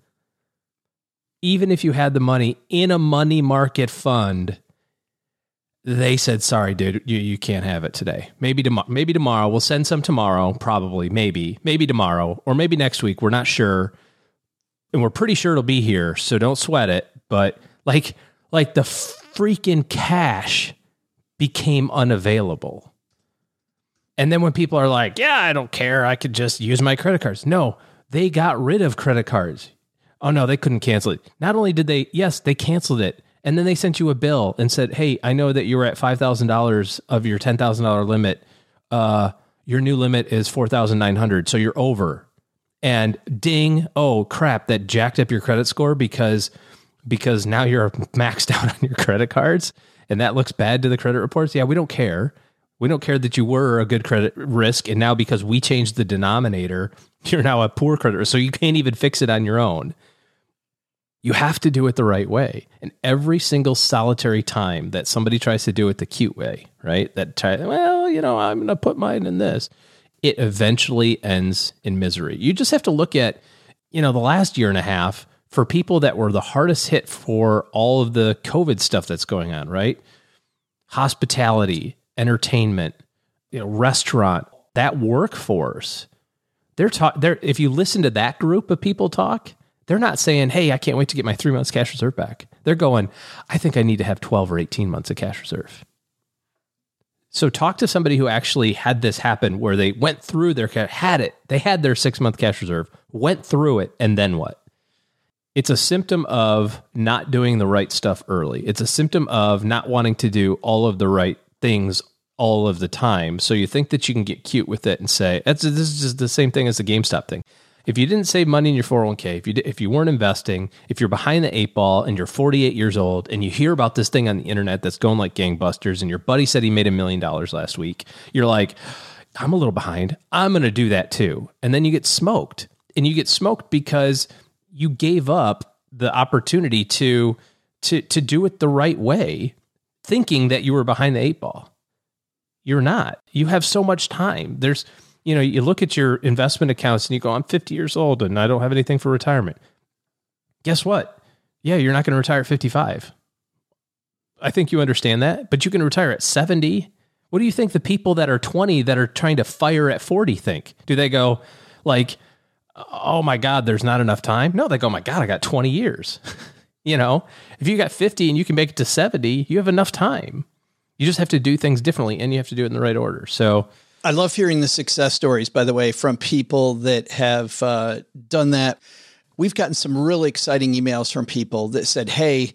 Even if you had the money in a money market fund, they said, sorry, dude, you can't have it today. Maybe tomorrow. We'll send some tomorrow, probably, maybe tomorrow, or maybe next week. We're not sure. And we're pretty sure it'll be here, so don't sweat it. But like the freaking cash became unavailable. And then when people are like, yeah, I don't care, I could just use my credit cards. No, they got rid of credit cards. Oh no, they couldn't cancel it. Not only did they canceled it. And then they sent you a bill and said, hey, I know that you were at $5,000 of your $10,000 limit. Your new limit is $4,900. So you're over. And ding, oh crap, that jacked up your credit score because now you're maxed out on your credit cards and that looks bad to the credit reports. Yeah, we don't care. We don't care that you were a good credit risk. And now because we changed the denominator, you're now a poor credit risk. So you can't even fix it on your own. You have to do it the right way. And every single solitary time that somebody tries to do it the cute way, right? I'm going to put mine in this. It eventually ends in misery. You just have to look at, the last year and a half for people that were the hardest hit for all of the COVID stuff that's going on, right? Hospitality, entertainment, restaurant, that workforce. If you listen to that group of people talk, they're not saying, hey, I can't wait to get my 3 months cash reserve back. They're going, I think I need to have 12 or 18 months of cash reserve. So talk to somebody who actually had this happen where they went through they had their 6 month cash reserve, went through it, and then what? It's a symptom of not doing the right stuff early. It's a symptom of not wanting to do all of the right things all of the time. So you think that you can get cute with it and say, this is just the same thing as the GameStop thing. If you didn't save money in your 401k, if you weren't investing, if you're behind the 8 ball and you're 48 years old and you hear about this thing on the internet that's going like gangbusters and your buddy said he made $1 million last week, you're like, I'm a little behind. I'm going to do that too. And then you get smoked. And you get smoked because you gave up the opportunity to do it the right way, thinking that you were behind the 8 ball. You're not. You have so much time. You look at your investment accounts and you go, I'm 50 years old and I don't have anything for retirement. Guess what? Yeah, you're not going to retire at 55. I think you understand that, but you can retire at 70. What do you think the people that are 20 that are trying to fire at 40 think? Do they go like, oh my God, there's not enough time? No, they go, oh my God, I got 20 years. If you got 50 and you can make it to 70, you have enough time. You just have to do things differently and you have to do it in the right order. So I love hearing the success stories, by the way, from people that have done that. We've gotten some really exciting emails from people that said, hey,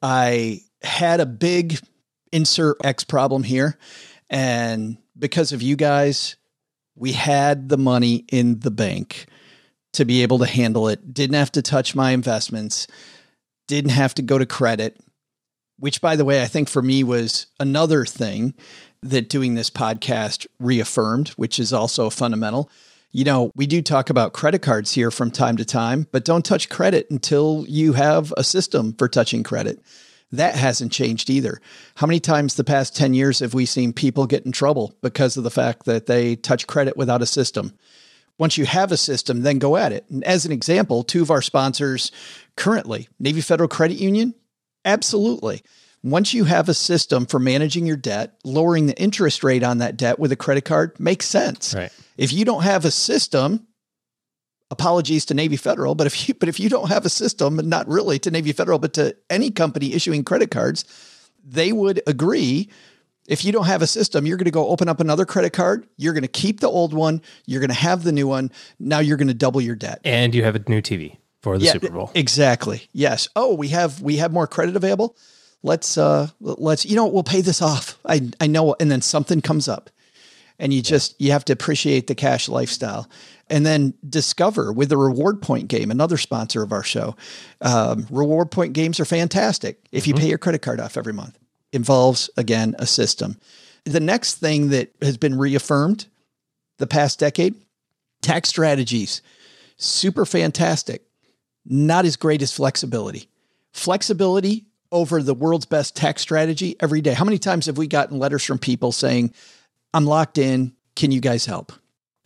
I had a big insert X problem here. And because of you guys, we had the money in the bank to be able to handle it. Didn't have to touch my investments. Didn't have to go to credit, which, by the way, I think for me was another thing that doing this podcast reaffirmed, which is also fundamental. We do talk about credit cards here from time to time, but don't touch credit until you have a system for touching credit. That hasn't changed either. How many times the past 10 years have we seen people get in trouble because of the fact that they touch credit without a system? Once you have a system, then go at it. And as an example, 2 of our sponsors currently, Navy Federal Credit Union, absolutely. Once you have a system for managing your debt, lowering the interest rate on that debt with a credit card makes sense. Right. If you don't have a system, apologies to Navy Federal, but if you don't have a system, not really to Navy Federal, but to any company issuing credit cards, they would agree. If you don't have a system, you're going to go open up another credit card. You're going to keep the old one. You're going to have the new one. Now you're going to double your debt. And you have a new TV for the Super Bowl. Exactly. Yes. Oh, we have more credit available. Let's we'll pay this off. I know. And then something comes up and you have to appreciate the cash lifestyle. And then Discover with the Reward Point game, another sponsor of our show. Reward Point games are fantastic. If you pay your credit card off every month, involves again, a system. The next thing that has been reaffirmed the past decade, tax strategies, super fantastic. Not as great as flexibility. Flexibility over the world's best tax strategy every day. How many times have we gotten letters from people saying, I'm locked in. Can you guys help?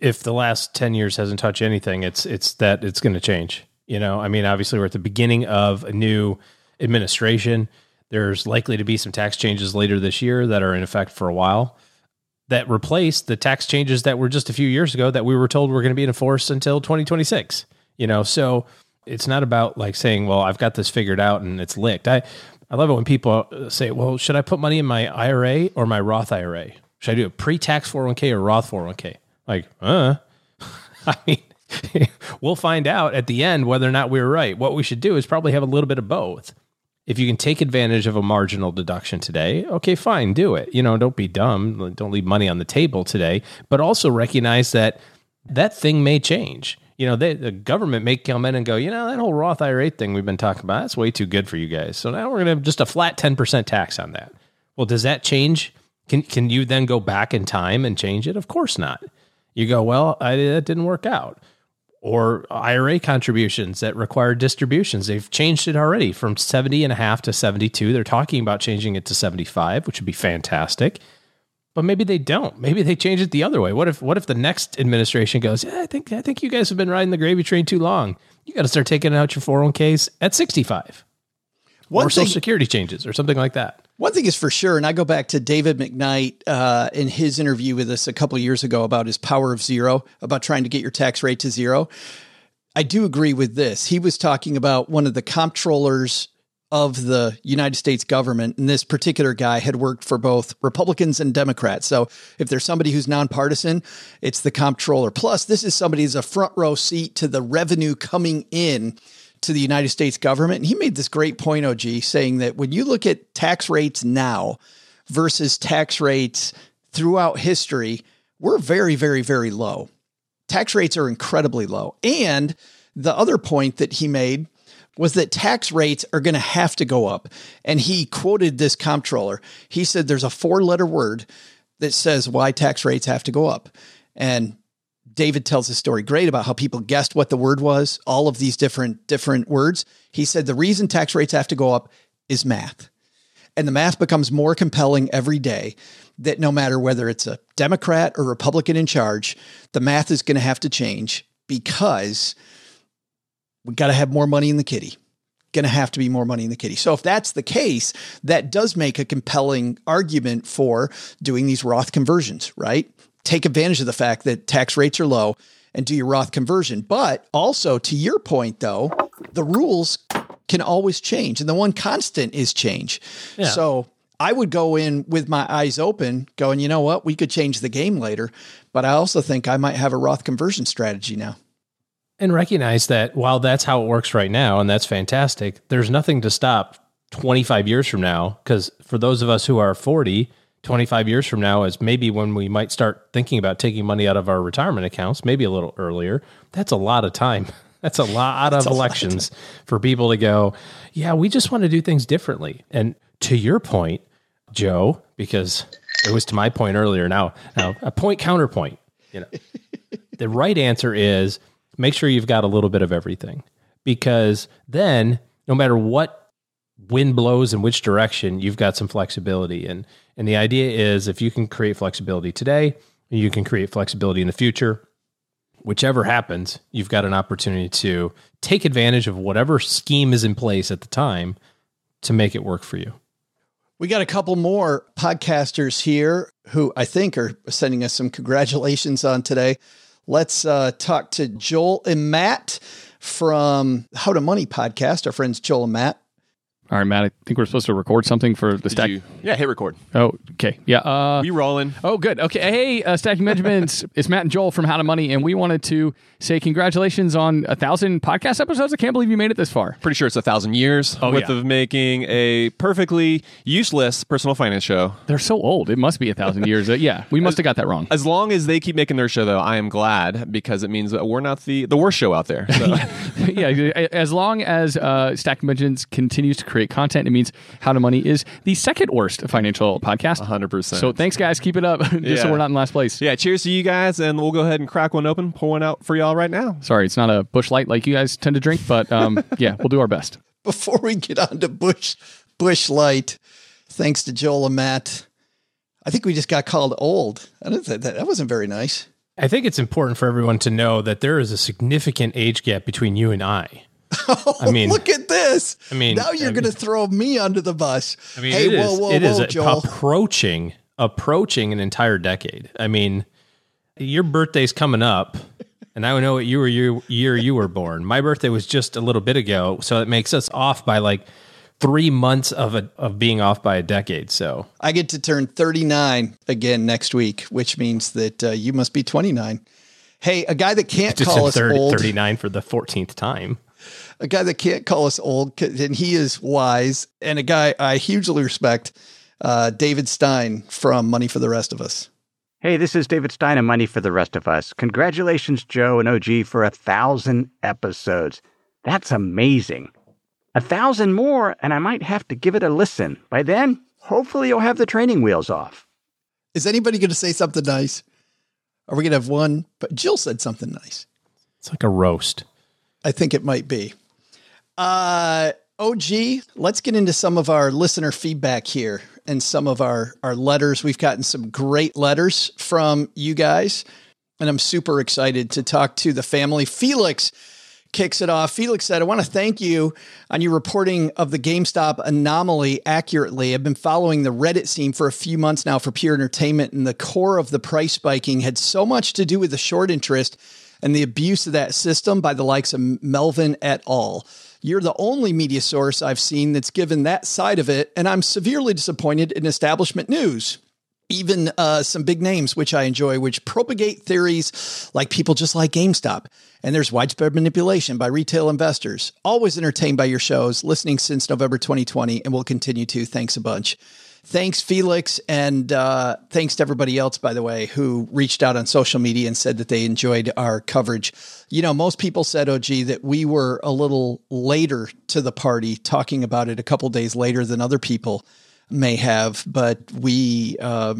if the last 10 years hasn't touched anything, it's that it's going to change. I mean, obviously we're at the beginning of a new administration. There's likely to be some tax changes later this year that are in effect for a while that replace the tax changes that were just a few years ago that we were told were going to be in force until 2026. So it's not about like saying, well, I've got this figured out and it's licked. I love it when people say, well, should I put money in my IRA or my Roth IRA? Should I do a pre-tax 401k or Roth 401k? Like, I mean, we'll find out at the end whether or not we were right. What we should do is probably have a little bit of both. If you can take advantage of a marginal deduction today, okay, fine, do it. Don't be dumb. Don't leave money on the table today, but also recognize that thing may change. The government may come in and go, that whole Roth IRA thing we've been talking about, that's way too good for you guys. So now we're going to have just a flat 10% tax on that. Well, does that change? Can you then go back in time and change it? Of course not. You go, well, that didn't work out. Or IRA contributions that require distributions. They've changed it already from 70.5 to 72. They're talking about changing it to 75, which would be fantastic. But maybe they don't. Maybe they change it the other way. What if the next administration goes, I think you guys have been riding the gravy train too long. You got to start taking out your 401ks at 65. Or Social Security changes or something like that. One thing is for sure, and I go back to David McKnight in his interview with us a couple of years ago about his power of zero, about trying to get your tax rate to zero. I do agree with this. He was talking about one of the comptrollers of the United States government, and this particular guy had worked for both Republicans and Democrats. So if there's somebody who's nonpartisan, it's the comptroller. Plus, this is somebody who's a front row seat to the revenue coming in to the United States government. And he made this great point, OG, saying that when you look at tax rates now versus tax rates throughout history, we're very, very, very low. Tax rates are incredibly low. And the other point that he made was that tax rates are going to have to go up. And he quoted this comptroller. He said there's a 4-letter word that says why tax rates have to go up. And David tells a story great about how people guessed what the word was, all of these different words. He said the reason tax rates have to go up is math. And the math becomes more compelling every day, that no matter whether it's a Democrat or Republican in charge, the math is going to have to change because we got to have more money in the kitty. Going to have to be more money in the kitty. So if that's the case, that does make a compelling argument for doing these Roth conversions, right? Take advantage of the fact that tax rates are low and do your Roth conversion. But also, to your point, though, the rules can always change. And the one constant is change. Yeah. So I would go in with my eyes open going, you know what, we could change the game later. But I also think I might have a Roth conversion strategy now. And recognize that while that's how it works right now, and that's fantastic, there's nothing to stop 25 years from now. Because for those of us who are 40, 25 years from now is maybe when we might start thinking about taking money out of our retirement accounts, maybe a little earlier. That's a lot of time. That's a lot of elections for people to go, yeah, we just want to do things differently. And to your point, Joe, because it was to my point earlier, now a point counterpoint, the right answer is make sure you've got a little bit of everything, because then no matter what wind blows in which direction, you've got some flexibility. And the idea is if you can create flexibility today, you can create flexibility in the future. Whichever happens, you've got an opportunity to take advantage of whatever scheme is in place at the time to make it work for you. We got a couple more podcasters here who I think are sending us some congratulations on today. Let's talk to Joel and Matt from How to Money podcast, our friends Joel and Matt. All right, Matt, I think we're supposed to record something for the stack. Yeah, hit record. Oh, okay. Yeah. We rolling. Oh, good. Okay. Hey, Stacking Benjamins, it's Matt and Joel from How to Money, and we wanted to say congratulations on 1,000 podcast episodes. I can't believe you made it this far. Pretty sure it's 1,000 years worth of making a perfectly useless personal finance show. They're so old. It must be 1,000 years. Yeah, we must have got that wrong. As long as they keep making their show, though, I am glad, because it means that we're not the worst show out there. So. Yeah, as long as Stacking Benjamins continues to create content, it means How to Money is the second worst financial podcast. 100%. So thanks, guys. Keep it up, just so we're not in last place. Yeah, cheers to you guys, and we'll go ahead and crack one open, pour one out for y'all right now. Sorry, it's not a Busch Light like you guys tend to drink, but yeah, we'll do our best. Before we get on to Busch Light, thanks to Joel and Matt, I think we just got called old. That wasn't very nice. I think it's important for everyone to know that there is a significant age gap between you and I. I mean, look at this. Now you're going to throw me under the bus. Hey, it is Joel. approaching an entire decade. I mean, your birthday's coming up, and I know what year you were born. My birthday was just a little bit ago, so it makes us off by like 3 months of being off by a decade. So I get to turn 39 again next week, which means that you must be 29. Hey, a guy that can't call us old. 39 for the 14th time. A guy that can't call us old, and he is wise, and a guy I hugely respect, David Stein from Money for the Rest of Us. Hey, this is David Stein of Money for the Rest of Us. Congratulations, Joe and OG, for 1,000 episodes. That's amazing. 1,000 more, and I might have to give it a listen. By then, hopefully you'll have the training wheels off. Is anybody going to say something nice? Are we going to have one? But Jill said something nice. It's like a roast. I think it might be. OG, let's get into some of our listener feedback here and some of our letters. We've gotten some great letters from you guys, and I'm super excited to talk to the family. Felix kicks it off. Felix said, I want to thank you on your reporting of the GameStop anomaly accurately. I've been following the Reddit scene for a few months now for pure entertainment, and the core of the price spiking had so much to do with the short interest and the abuse of that system by the likes of Melvin et al. You're the only media source I've seen that's given that side of it, and I'm severely disappointed in establishment news. Even some big names, which I enjoy, which propagate theories like people just like GameStop. And there's widespread manipulation by retail investors. Always entertained by your shows, listening since November 2020, and will continue to. Thanks a bunch. Thanks, Felix. And thanks to everybody else, by the way, who reached out on social media and said that they enjoyed our coverage. You know, most people said, OG, that we were a little later to the party, talking about it a couple days later than other people may have, but we, I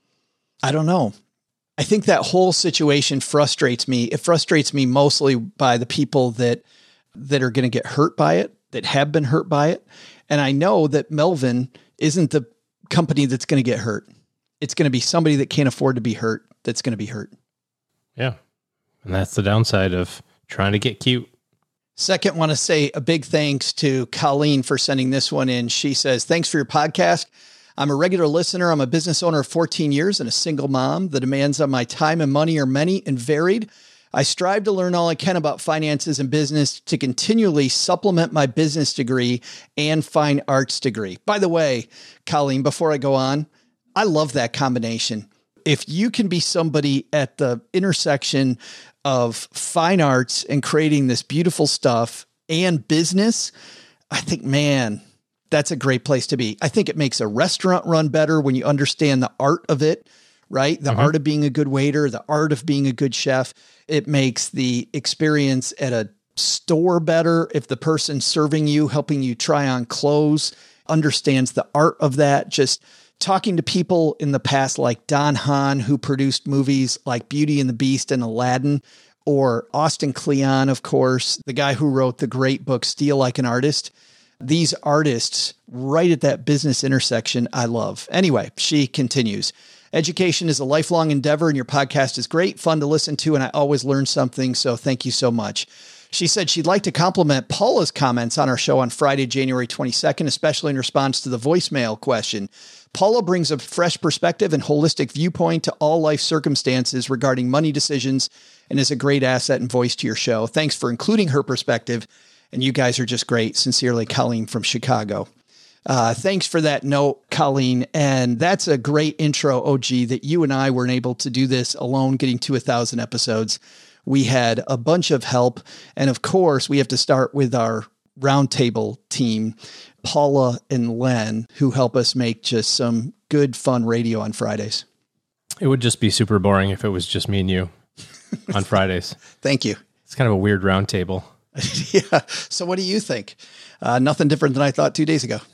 don't know. I think that whole situation frustrates me. It frustrates me mostly by the people that are going to get hurt by it, that have been hurt by it. And I know that Melvin isn't the company that's going to get hurt. It's going to be somebody that can't afford to be hurt that's going to be hurt. Yeah. And that's the downside of trying to get cute. Second, want to say a big thanks to Colleen for sending this one in. She says, thanks for your podcast. I'm a regular listener. I'm a business owner of 14 years and a single mom. The demands on my time and money are many and varied. I strive to learn all I can about finances and business to continually supplement my business degree and fine arts degree. By the way, Colleen, before I go on, I love that combination. If you can be somebody at the intersection of fine arts and creating this beautiful stuff and business, I think, man, that's a great place to be. I think it makes a restaurant run better when you understand the art of it, right? The art of being a good waiter, the art of being a good chef. It makes the experience at a store better if the person serving you, helping you try on clothes, understands the art of that. Just talking to people in the past like Don Hahn, who produced movies like Beauty and the Beast and Aladdin, or Austin Kleon, of course, the guy who wrote the great book, Steal Like an Artist. These artists right at that business intersection, I love. Anyway, she continues. Education is a lifelong endeavor, and your podcast is great, fun to listen to, and I always learn something, so thank you so much. She said she'd like to compliment Paula's comments on our show on Friday, January 22nd, especially in response to the voicemail question. Paula brings a fresh perspective and holistic viewpoint to all life circumstances regarding money decisions and is a great asset and voice to your show. Thanks for including her perspective, and you guys are just great. Sincerely, Colleen from Chicago. Thanks for that note, Colleen. And that's a great intro, OG, that you and I weren't able to do this alone, getting to 1,000 episodes. We had a bunch of help. And of course, we have to start with our roundtable team, Paula and Len, who help us make just some good, fun radio on Fridays. It would just be super boring if it was just me and you on Fridays. Thank you. It's kind of a weird roundtable. Yeah. So what do you think? Nothing different than I thought 2 days ago.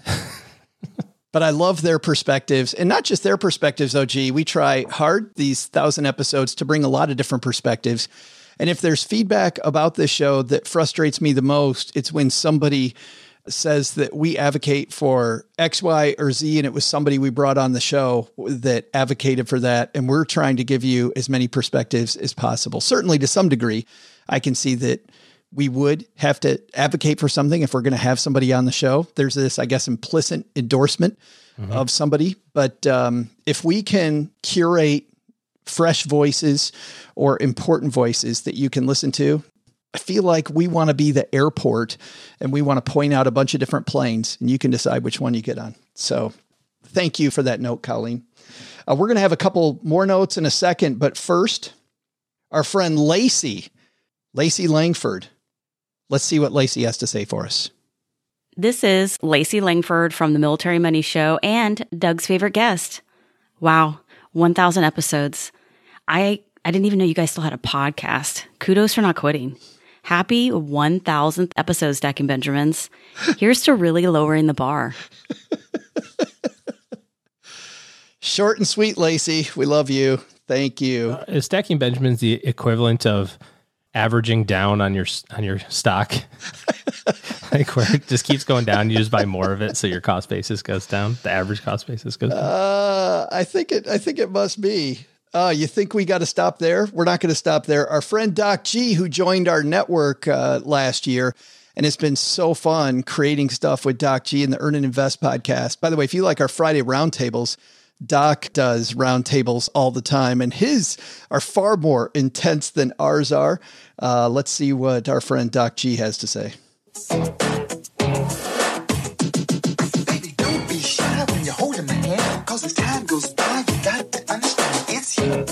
But I love their perspectives, and not just their perspectives, OG. We try hard these 1,000 episodes to bring a lot of different perspectives. And if there's feedback about this show that frustrates me the most, it's when somebody says that we advocate for X, Y, or Z, and it was somebody we brought on the show that advocated for that. And we're trying to give you as many perspectives as possible. Certainly to some degree, I can see that we would have to advocate for something if we're going to have somebody on the show. There's this, I guess, implicit endorsement of somebody. But if we can curate fresh voices or important voices that you can listen to, I feel like we want to be the airport and we want to point out a bunch of different planes and you can decide which one you get on. So thank you for that note, Colleen. We're going to have a couple more notes in a second, but first, our friend Lacey Langford. Let's see what Lacey has to say for us. This is Lacey Langford from the Military Money Show and Doug's favorite guest. Wow, 1,000 episodes. I didn't even know you guys still had a podcast. Kudos for not quitting. Happy 1,000th episode, Stacking Benjamins. Here's to really lowering the bar. Short and sweet, Lacey. We love you. Thank you. Is Stacking Benjamins the equivalent of averaging down on your stock? Like where it just keeps going down, you just buy more of it, so your cost basis goes down. The average cost basis goes down. I think it must be. You think we got to stop there? We're not going to stop there. Our friend Doc G, who joined our network last year, and it's been so fun creating stuff with Doc G and the Earn and Invest podcast. By the way, if you like our Friday roundtables, Doc does roundtables all the time, and his are far more intense than ours are. Let's see what our friend Doc G has to say. Baby, don't be shy when you're holding my hand, because as time goes by, you got to understand it's you.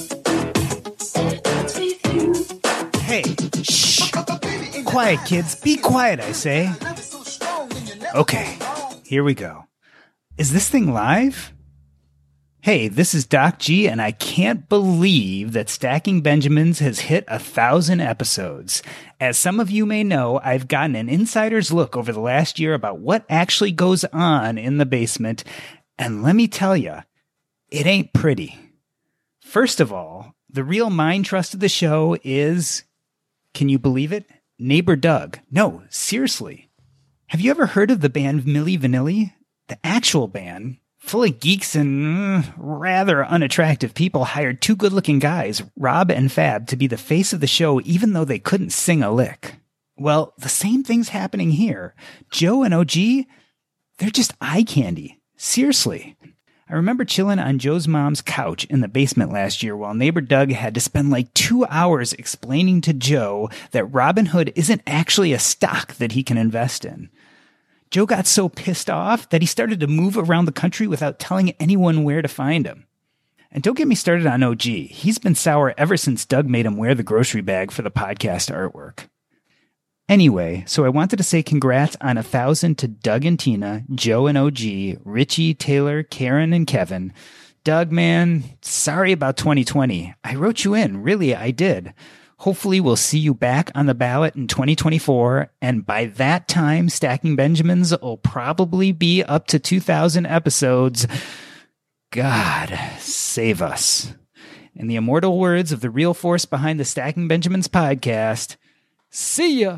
Hey, shh. Quiet, kids. Be quiet, I say. Okay, here we go. Is this thing live? Hey, this is Doc G, and I can't believe that Stacking Benjamins has hit 1,000 episodes. As some of you may know, I've gotten an insider's look over the last year about what actually goes on in the basement, and let me tell you, it ain't pretty. First of all, the real mind trust of the show is, can you believe it? Neighbor Doug. No, seriously. Have you ever heard of the band Milli Vanilli? The actual band, full of geeks and rather unattractive people, hired two good-looking guys, Rob and Fab, to be the face of the show even though they couldn't sing a lick. Well, the same thing's happening here. Joe and OG, they're just eye candy. Seriously. I remember chilling on Joe's mom's couch in the basement last year while neighbor Doug had to spend like 2 hours explaining to Joe that Robinhood isn't actually a stock that he can invest in. Joe got so pissed off that he started to move around the country without telling anyone where to find him. And don't get me started on OG. He's been sour ever since Doug made him wear the grocery bag for the podcast artwork. Anyway, so I wanted to say congrats on 1,000 to Doug and Tina, Joe and OG, Richie, Taylor, Karen, and Kevin. Doug, man, sorry about 2020. I wrote you in. Really, I did. Hopefully we'll see you back on the ballot in 2024, and by that time, Stacking Benjamins will probably be up to 2,000 episodes. God, save us. In the immortal words of the real force behind the Stacking Benjamins podcast, see ya!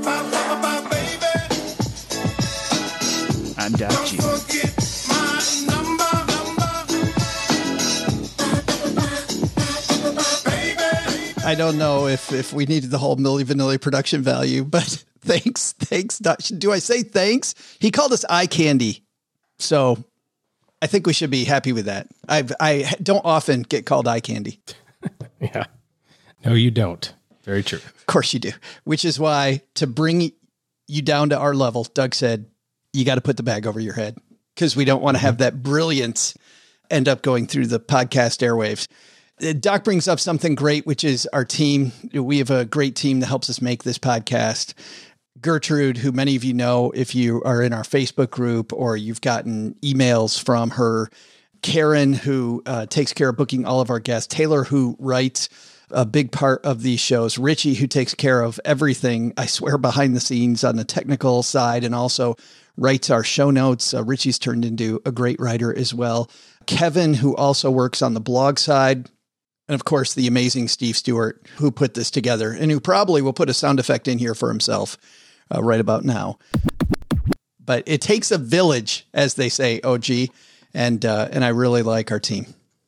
I'm Doc G. I don't know if we needed the whole Milli Vanilli production value, but thanks. Do I say thanks? He called us eye candy. So I think we should be happy with that. I don't often get called eye candy. Yeah. No, you don't. Very true. Of course you do. Which is why, to bring you down to our level, Doug said, you got to put the bag over your head, because we don't want to have that brilliance end up going through the podcast airwaves. Doc brings up something great, which is our team. We have a great team that helps us make this podcast. Gertrude, who many of you know if you are in our Facebook group or you've gotten emails from her. Karen, who takes care of booking all of our guests. Taylor, who writes a big part of these shows. Richie, who takes care of everything, I swear, behind the scenes on the technical side, and also writes our show notes. Richie's turned into a great writer as well. Kevin, who also works on the blog side. And of course, the amazing Steve Stewart, who put this together and who probably will put a sound effect in here for himself right about now. But it takes a village, as they say, OG, and I really like our team.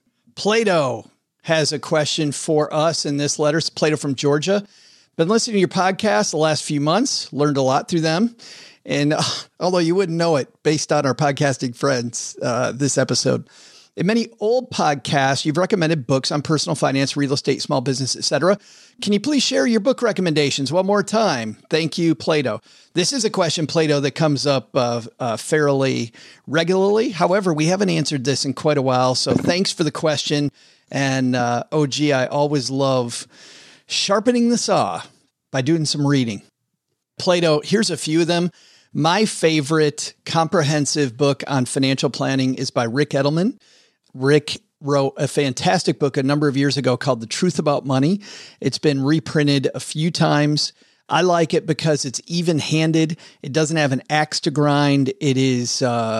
Plato has a question for us in this letter. It's Plato from Georgia. Been listening to your podcast the last few months, learned a lot through them. And although you wouldn't know it based on our podcasting friends, this episode, in many old podcasts, you've recommended books on personal finance, real estate, small business, etc. Can you please share your book recommendations one more time? Thank you, Plato. This is a question, Plato, that comes up fairly regularly. However, we haven't answered this in quite a while. So thanks for the question. And OG, I always love sharpening the saw by doing some reading. Plato, here's a few of them. My favorite comprehensive book on financial planning is by Rick Edelman. Rick wrote a fantastic book a number of years ago called The Truth About Money. It's been reprinted a few times. I like it because it's even-handed. It doesn't have an axe to grind. It's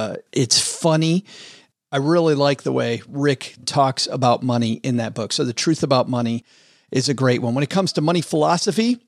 funny. I really like the way Rick talks about money in that book. So The Truth About Money is a great one. When it comes to money philosophy,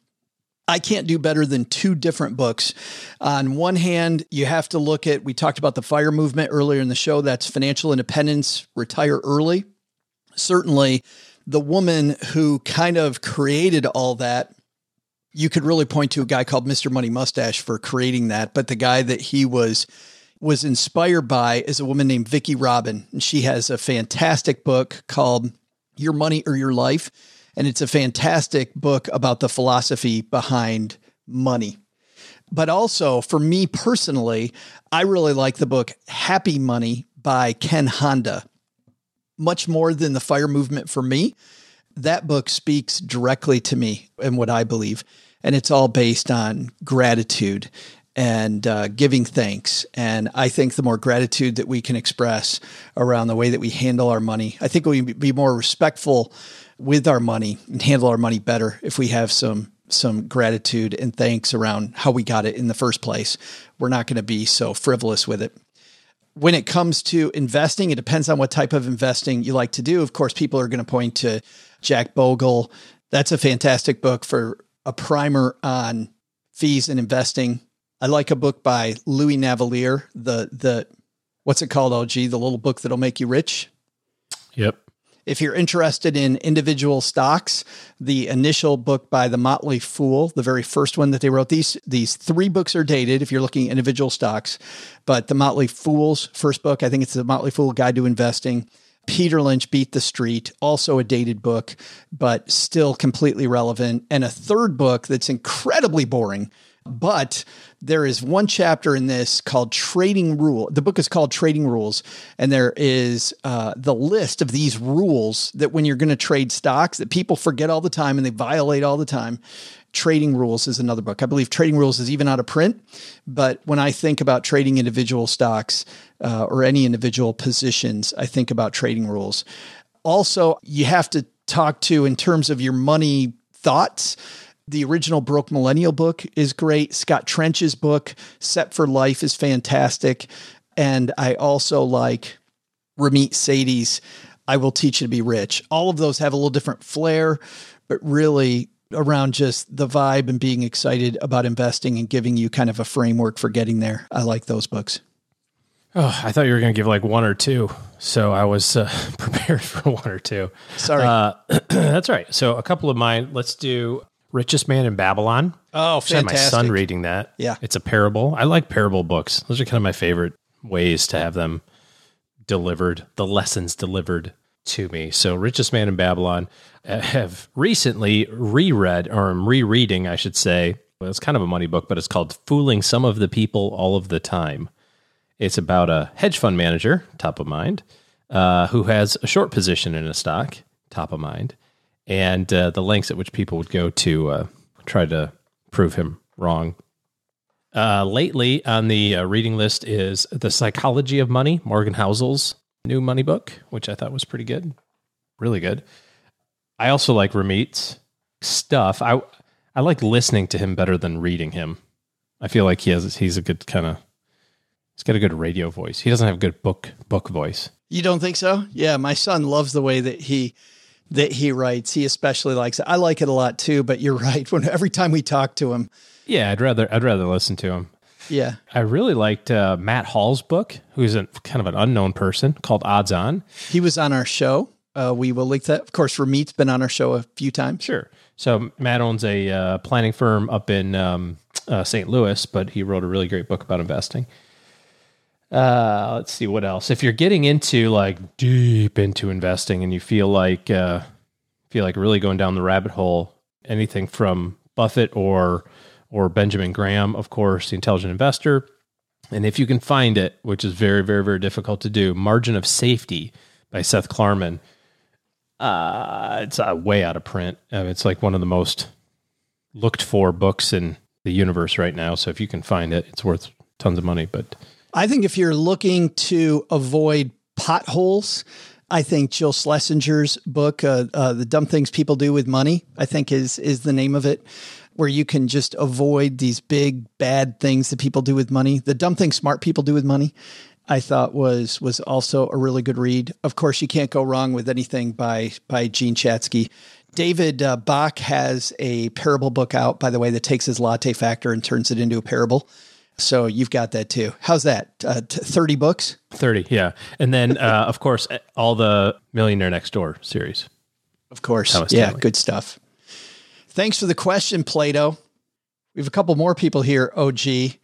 I can't do better than two different books. On one hand, you have to look at, we talked about the FIRE movement earlier in the show. That's Financial Independence, Retire Early. Certainly, the woman who kind of created all that, you could really point to a guy called Mr. Money Mustache for creating that. But the guy that he was inspired by is a woman named Vicki Robin. And she has a fantastic book called Your Money or Your Life. And it's a fantastic book about the philosophy behind money. But also, for me personally, I really like the book Happy Money by Ken Honda. Much more than the FIRE movement for me, that book speaks directly to me and what I believe. And it's all based on gratitude and giving thanks. And I think the more gratitude that we can express around the way that we handle our money, I think we be more respectful with our money and handle our money better if we have some gratitude and thanks around how we got it in the first place. We're not going to be so frivolous with it. When it comes to investing, it depends on what type of investing you like to do. Of course, people are going to point to Jack Bogle. That's a fantastic book for a primer on fees and investing. I like a book by Louis Navellier, the what's it called, OG? The little book that'll make you rich. Yep. If you're interested in individual stocks, the initial book by The Motley Fool, the very first one that they wrote, these three books are dated if you're looking at individual stocks, but The Motley Fool's first book, I think it's The Motley Fool Guide to Investing. Peter Lynch, Beat the Street, also a dated book, but still completely relevant. And a third book that's incredibly boring, but there is one chapter in this called Trading Rule. The book is called Trading Rules. And there is the list of these rules that when you're going to trade stocks that people forget all the time and they violate all the time. Trading Rules is another book. I believe Trading Rules is even out of print. But when I think about trading individual stocks or any individual positions, I think about Trading Rules. Also, you have to talk to, in terms of your money thoughts, the original Broke Millennial book is great. Scott Trench's book, Set for Life, is fantastic. And I also like Ramit Sethi's I Will Teach You to Be Rich. All of those have a little different flair, but really around just the vibe and being excited about investing and giving you kind of a framework for getting there. I like those books. Oh, I thought you were going to give like one or two. So I was prepared for one or two. Sorry. That's right. So a couple of mine. Let's do Richest Man in Babylon. Oh, fantastic. I had my son reading that. Yeah. It's a parable. I like parable books. Those are kind of my favorite ways to have them delivered, the lessons delivered to me. So Richest Man in Babylon. I have recently reread, or I'm rereading, I should say. Well, it's kind of a money book, but it's called Fooling Some of the People All of the Time. It's about a hedge fund manager, top of mind, who has a short position in a stock, top of mind, and the lengths at which people would go to try to prove him wrong. Lately on the reading list is The Psychology of Money, Morgan Housel's new money book, which I thought was pretty good. Really good. I also like Ramit's stuff. I like listening to him better than reading him. I feel like he's a good kind of, he's got a good radio voice. He doesn't have a good book voice. You don't think so? Yeah, my son loves the way that he writes. He especially likes it. I like it a lot too, but you're right. Every time we talk to him. Yeah, I'd rather listen to him. Yeah. I really liked Matt Hall's book, who's kind of an unknown person, called Odds On. He was on our show. We will link that. Of course, Ramit's been on our show a few times. Sure. So Matt owns a planning firm up in St. Louis, but he wrote a really great book about investing. Let's see what else. If you're getting into like deep into investing and you feel like really going down the rabbit hole, anything from Buffett or Benjamin Graham, of course, The Intelligent Investor. And if you can find it, which is very, very, very difficult to do, Margin of Safety by Seth Klarman. It's way out of print. It's like one of the most looked for books in the universe right now. So if you can find it, it's worth tons of money. But I think if you're looking to avoid potholes, I think Jill Schlesinger's book, The Dumb Things People Do with Money, I think is the name of it, where you can just avoid these big, bad things that people do with money. The Dumb Things Smart People Do with Money, I thought was also a really good read. Of course, you can't go wrong with anything by Gene Chatsky. David Bach has a parable book out, by the way, that takes his latte factor and turns it into a parable. So you've got that too. How's that? 30 books? 30, yeah. And then, of course, all the Millionaire Next Door series. Of course. Yeah, good stuff. Thanks for the question, Plato. We have a couple more people here, OG.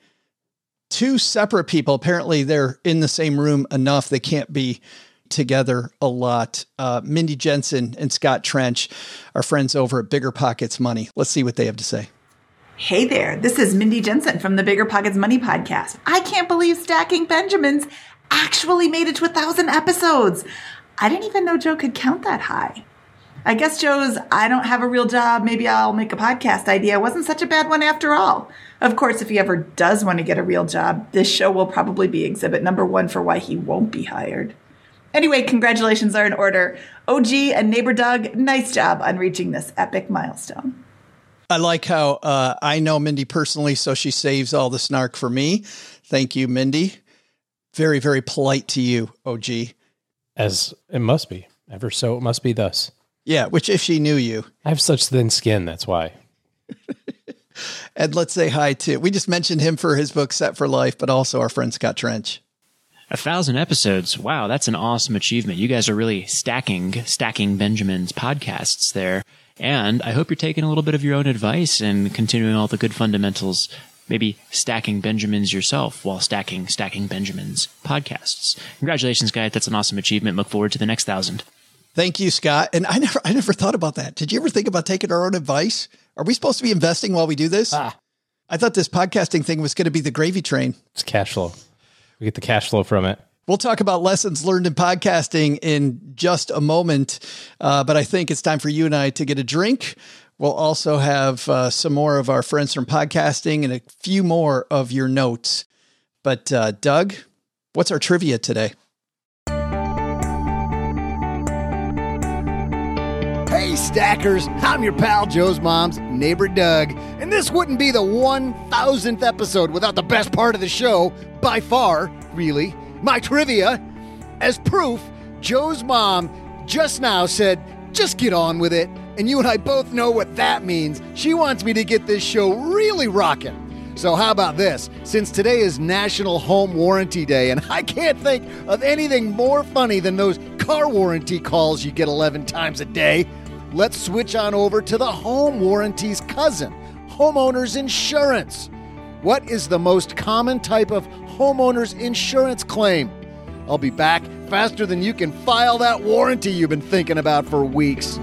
Two separate people. Apparently, they're in the same room enough they can't be together a lot. Mindy Jensen and Scott Trench are friends over at Bigger Pockets Money. Let's see what they have to say. Hey there, this is Mindy Jensen from the Bigger Pockets Money podcast. I can't believe Stacking Benjamins actually made it to 1,000 episodes. I didn't even know Joe could count that high. I guess Joe's I don't have a real job, maybe I'll make a podcast idea wasn't such a bad one after all. Of course, if he ever does want to get a real job, this show will probably be exhibit number 1 for why he won't be hired. Anyway, congratulations are in order. OG and Neighbor Doug, nice job on reaching this epic milestone. I like how I know Mindy personally, so she saves all the snark for me. Thank you, Mindy. Very, very polite to you, OG. As it must be. Ever so it must be thus. Yeah, which if she knew you. I have such thin skin, that's why. And let's say hi to, we just mentioned him for his book, Set for Life, but also our friend Scott Trench. 1,000 episodes. Wow, that's an awesome achievement. You guys are really stacking Benjamin's podcasts there. And I hope you're taking a little bit of your own advice and continuing all the good fundamentals, maybe stacking Benjamins yourself while stacking Benjamin's podcasts. Congratulations, guys. That's an awesome achievement. Look forward to the next 1,000. Thank you, Scott. And I never thought about that. Did you ever think about taking our own advice? Are we supposed to be investing while we do this? I thought this podcasting thing was going to be the gravy train. It's cash flow. We get the cash flow from it. We'll talk about lessons learned in podcasting in just a moment, but I think it's time for you and I to get a drink. We'll also have some more of our friends from podcasting and a few more of your notes. But Doug, what's our trivia today? Hey, Stackers, I'm your pal Joe's mom's neighbor Doug, and this wouldn't be the 1,000th episode without the best part of the show, by far, really. My trivia. As proof, Joe's mom just now said, just get on with it. And you and I both know what that means. She wants me to get this show really rocking. So how about this? Since today is National Home Warranty Day, and I can't think of anything more funny than those car warranty calls you get 11 times a day, let's switch on over to the home warranty's cousin, homeowners insurance. What is the most common type of homeowners insurance claim? I'll be back faster than you can file that warranty you've been thinking about for weeks.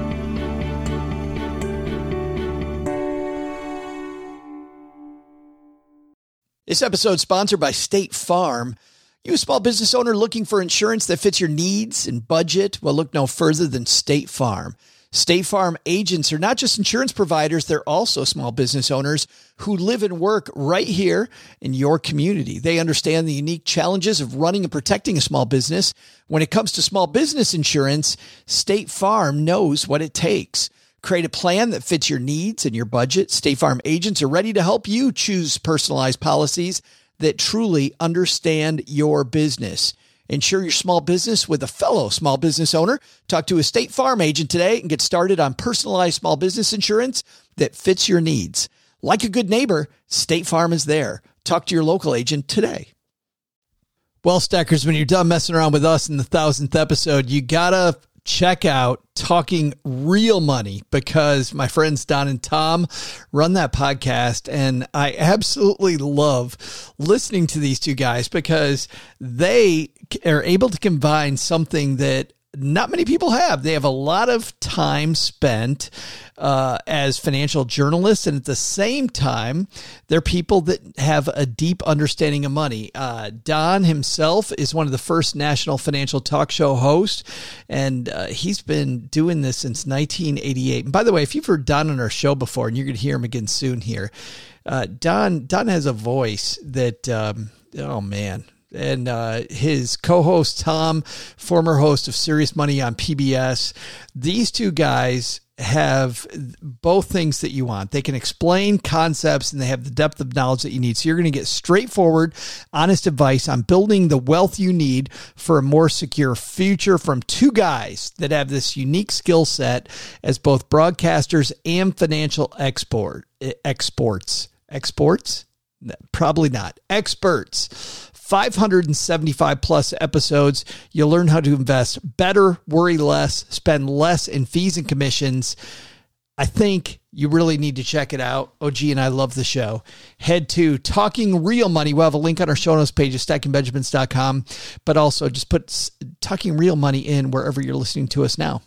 This episode is sponsored by State Farm. You a small business owner looking for insurance that fits your needs and budget? Well, look no further than State Farm. State Farm agents are not just insurance providers, they're also small business owners who live and work right here in your community. They understand the unique challenges of running and protecting a small business. When it comes to small business insurance, State Farm knows what it takes. Create a plan that fits your needs and your budget. State Farm agents are ready to help you choose personalized policies that truly understand your business. Insure your small business with a fellow small business owner. Talk to a State Farm agent today and get started on personalized small business insurance that fits your needs. Like a good neighbor, State Farm is there. talk to your local agent today. Well, Stackers, when you're done messing around with us in the 1000th episode, you gotta check out Talking Real Money, because my friends Don and Tom run that podcast, and I absolutely love listening to these two guys because they are able to combine something that not many people have. They have a lot of time spent as financial journalists, and at the same time, they're people that have a deep understanding of money. Don himself is one of the first national financial talk show hosts, and he's been doing this since 1988. And by the way, if you've heard Don on our show before, and you're going to hear him again soon here, Don has a voice that, oh man. And his co-host, Tom, former host of Serious Money on PBS, these two guys have both things that you want. They can explain concepts and they have the depth of knowledge that you need. So you're going to get straightforward, honest advice on building the wealth you need for a more secure future from two guys that have this unique skill set as both broadcasters and financial experts. Probably not. Experts. 575 plus episodes. You'll learn how to invest better, worry less, spend less in fees and commissions. I think you really need to check it out. OG and I love the show. Head to Talking Real Money. We'll have a link on our show notes page at stackingbenjamins.com, but also just put Talking Real Money in wherever you're listening to us now.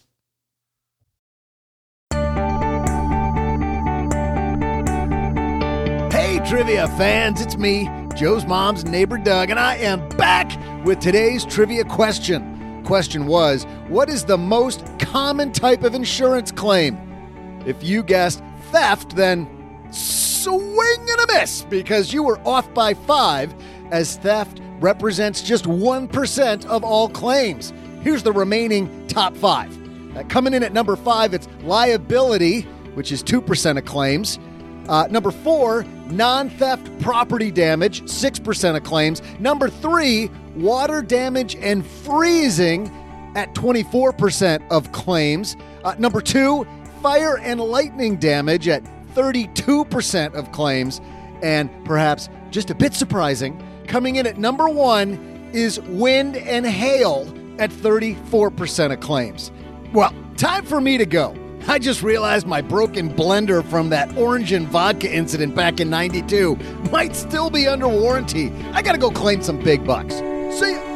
Hey, trivia fans, it's me, Joe's mom's neighbor Doug, and I am back with today's trivia question. Question was, what is the most common type of insurance claim? If you guessed theft, then swing and a miss, because you were off by 5, as theft represents just 1% of all claims. Here's the remaining top 5. Coming in at number 5, it's liability, which is 2% of claims. Number 4, non-theft property damage, 6% of claims. Number 3, water damage and freezing at 24% of claims. Number 2, fire and lightning damage at 32% of claims. And perhaps just a bit surprising, coming in at number 1 is wind and hail at 34% of claims. Well, time for me to go. I just realized my broken blender from that orange and vodka incident back in '92 might still be under warranty. I gotta go claim some big bucks. See ya.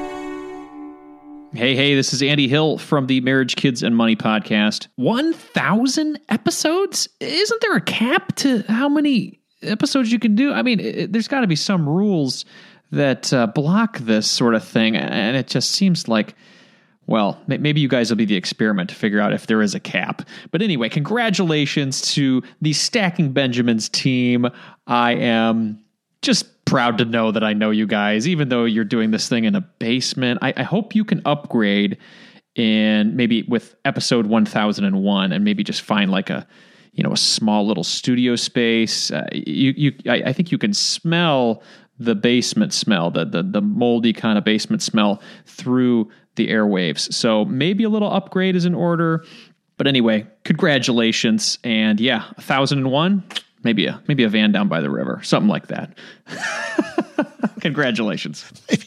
Hey, this is Andy Hill from the Marriage, Kids, and Money podcast. 1,000 episodes? Isn't there a cap to how many episodes you can do? I mean, there's got to be some rules that block this sort of thing, and it just seems like, well, maybe you guys will be the experiment to figure out if there is a cap. But anyway, congratulations to the Stacking Benjamins team. I am just proud to know that I know you guys, even though you're doing this thing in a basement. I hope you can upgrade in maybe with episode 1001 and maybe just find like a small little studio space. I think you can smell the basement smell, the moldy kind of basement smell through the airwaves. So maybe a little upgrade is in order. But anyway, congratulations. And yeah, 1001, maybe a van down by the river, something like that. Congratulations.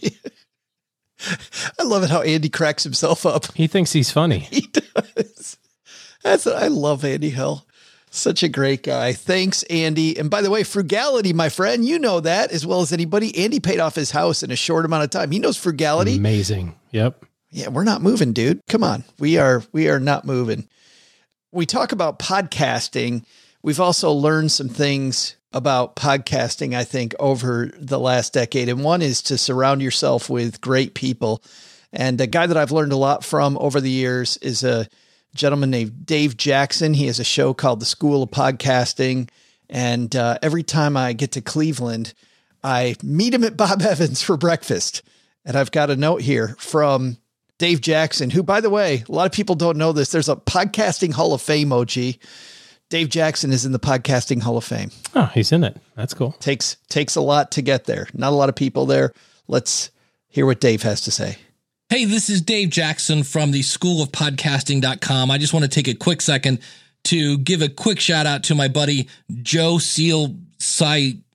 I love it how Andy cracks himself up. He thinks he's funny. He does. I love Andy Hill. Such a great guy. Thanks, Andy. And by the way, frugality, my friend, you know that as well as anybody. Andy paid off his house in a short amount of time. He knows frugality. Amazing. Yep. Yeah, we're not moving, dude. Come on. We are not moving. We talk about podcasting. We've also learned some things about podcasting, I think, over the last decade. And one is to surround yourself with great people. And a guy that I've learned a lot from over the years is a gentleman named Dave Jackson. He has a show called The School of Podcasting. And every time I get to Cleveland, I meet him at Bob Evans for breakfast. And I've got a note here from Dave Jackson, who, by the way, a lot of people don't know this. There's a podcasting Hall of Fame, OG. Dave Jackson is in the podcasting Hall of Fame. Oh, he's in it. That's cool. Takes a lot to get there. Not a lot of people there. Let's hear what Dave has to say. Hey, this is Dave Jackson from the schoolofpodcasting.com. I just want to take a quick second to give a quick shout out to my buddy Joe Seal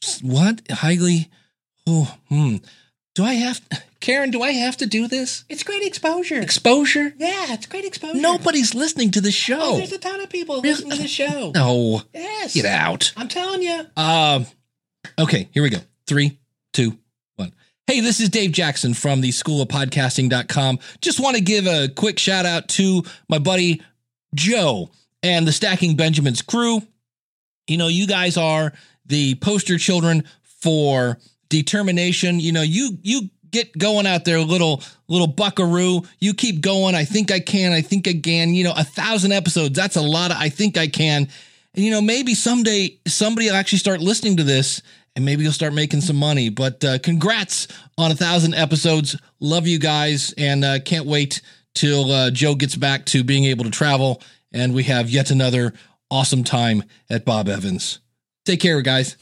What? Highly? Oh, Do I have, Karen, do I have to do this? It's great exposure. Exposure? Yeah, it's great exposure. Nobody's listening to the show. Oh, there's a ton of people listening to the show. No. Yes. Get out. I'm telling you. Okay, here we go. 3, 2, 1. Hey, this is Dave Jackson from the School of Podcasting.com. Just want to give a quick shout out to my buddy Joe and the Stacking Benjamins crew. You know, you guys are the poster children for determination. You know, you get going out there, little buckaroo. You keep going. I think I can. You know, 1,000 episodes. That's a lot of I think I can. And, you know, maybe someday somebody will actually start listening to this and maybe you'll start making some money. But congrats on 1,000 episodes. Love you guys. And can't wait till Joe gets back to being able to travel and we have yet another awesome time at Bob Evans. Take care, guys.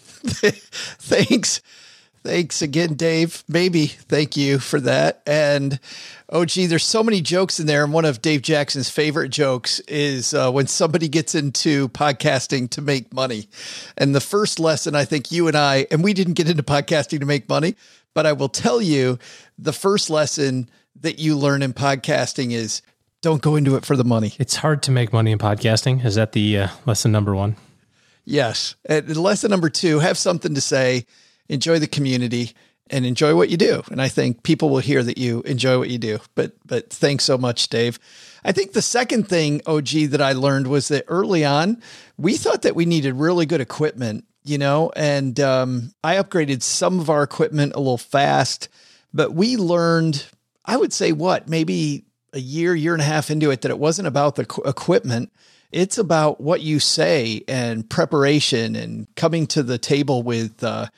Thanks again, Dave. Maybe. Thank you for that. And, oh, gee, there's so many jokes in there. And one of Dave Jackson's favorite jokes is when somebody gets into podcasting to make money. And the first lesson, I think you and we didn't get into podcasting to make money, but I will tell you the first lesson that you learn in podcasting is don't go into it for the money. It's hard to make money in podcasting. Is that the lesson number 1? Yes. And lesson number 2, have something to say. Enjoy the community and enjoy what you do. And I think people will hear that you enjoy what you do. But thanks so much, Dave. I think the second thing, OG, that I learned was that early on, we thought that we needed really good equipment, you know, and I upgraded some of our equipment a little fast, but we learned, I would say maybe a year and a half into it, that it wasn't about the equipment. It's about what you say and preparation and coming to the table with a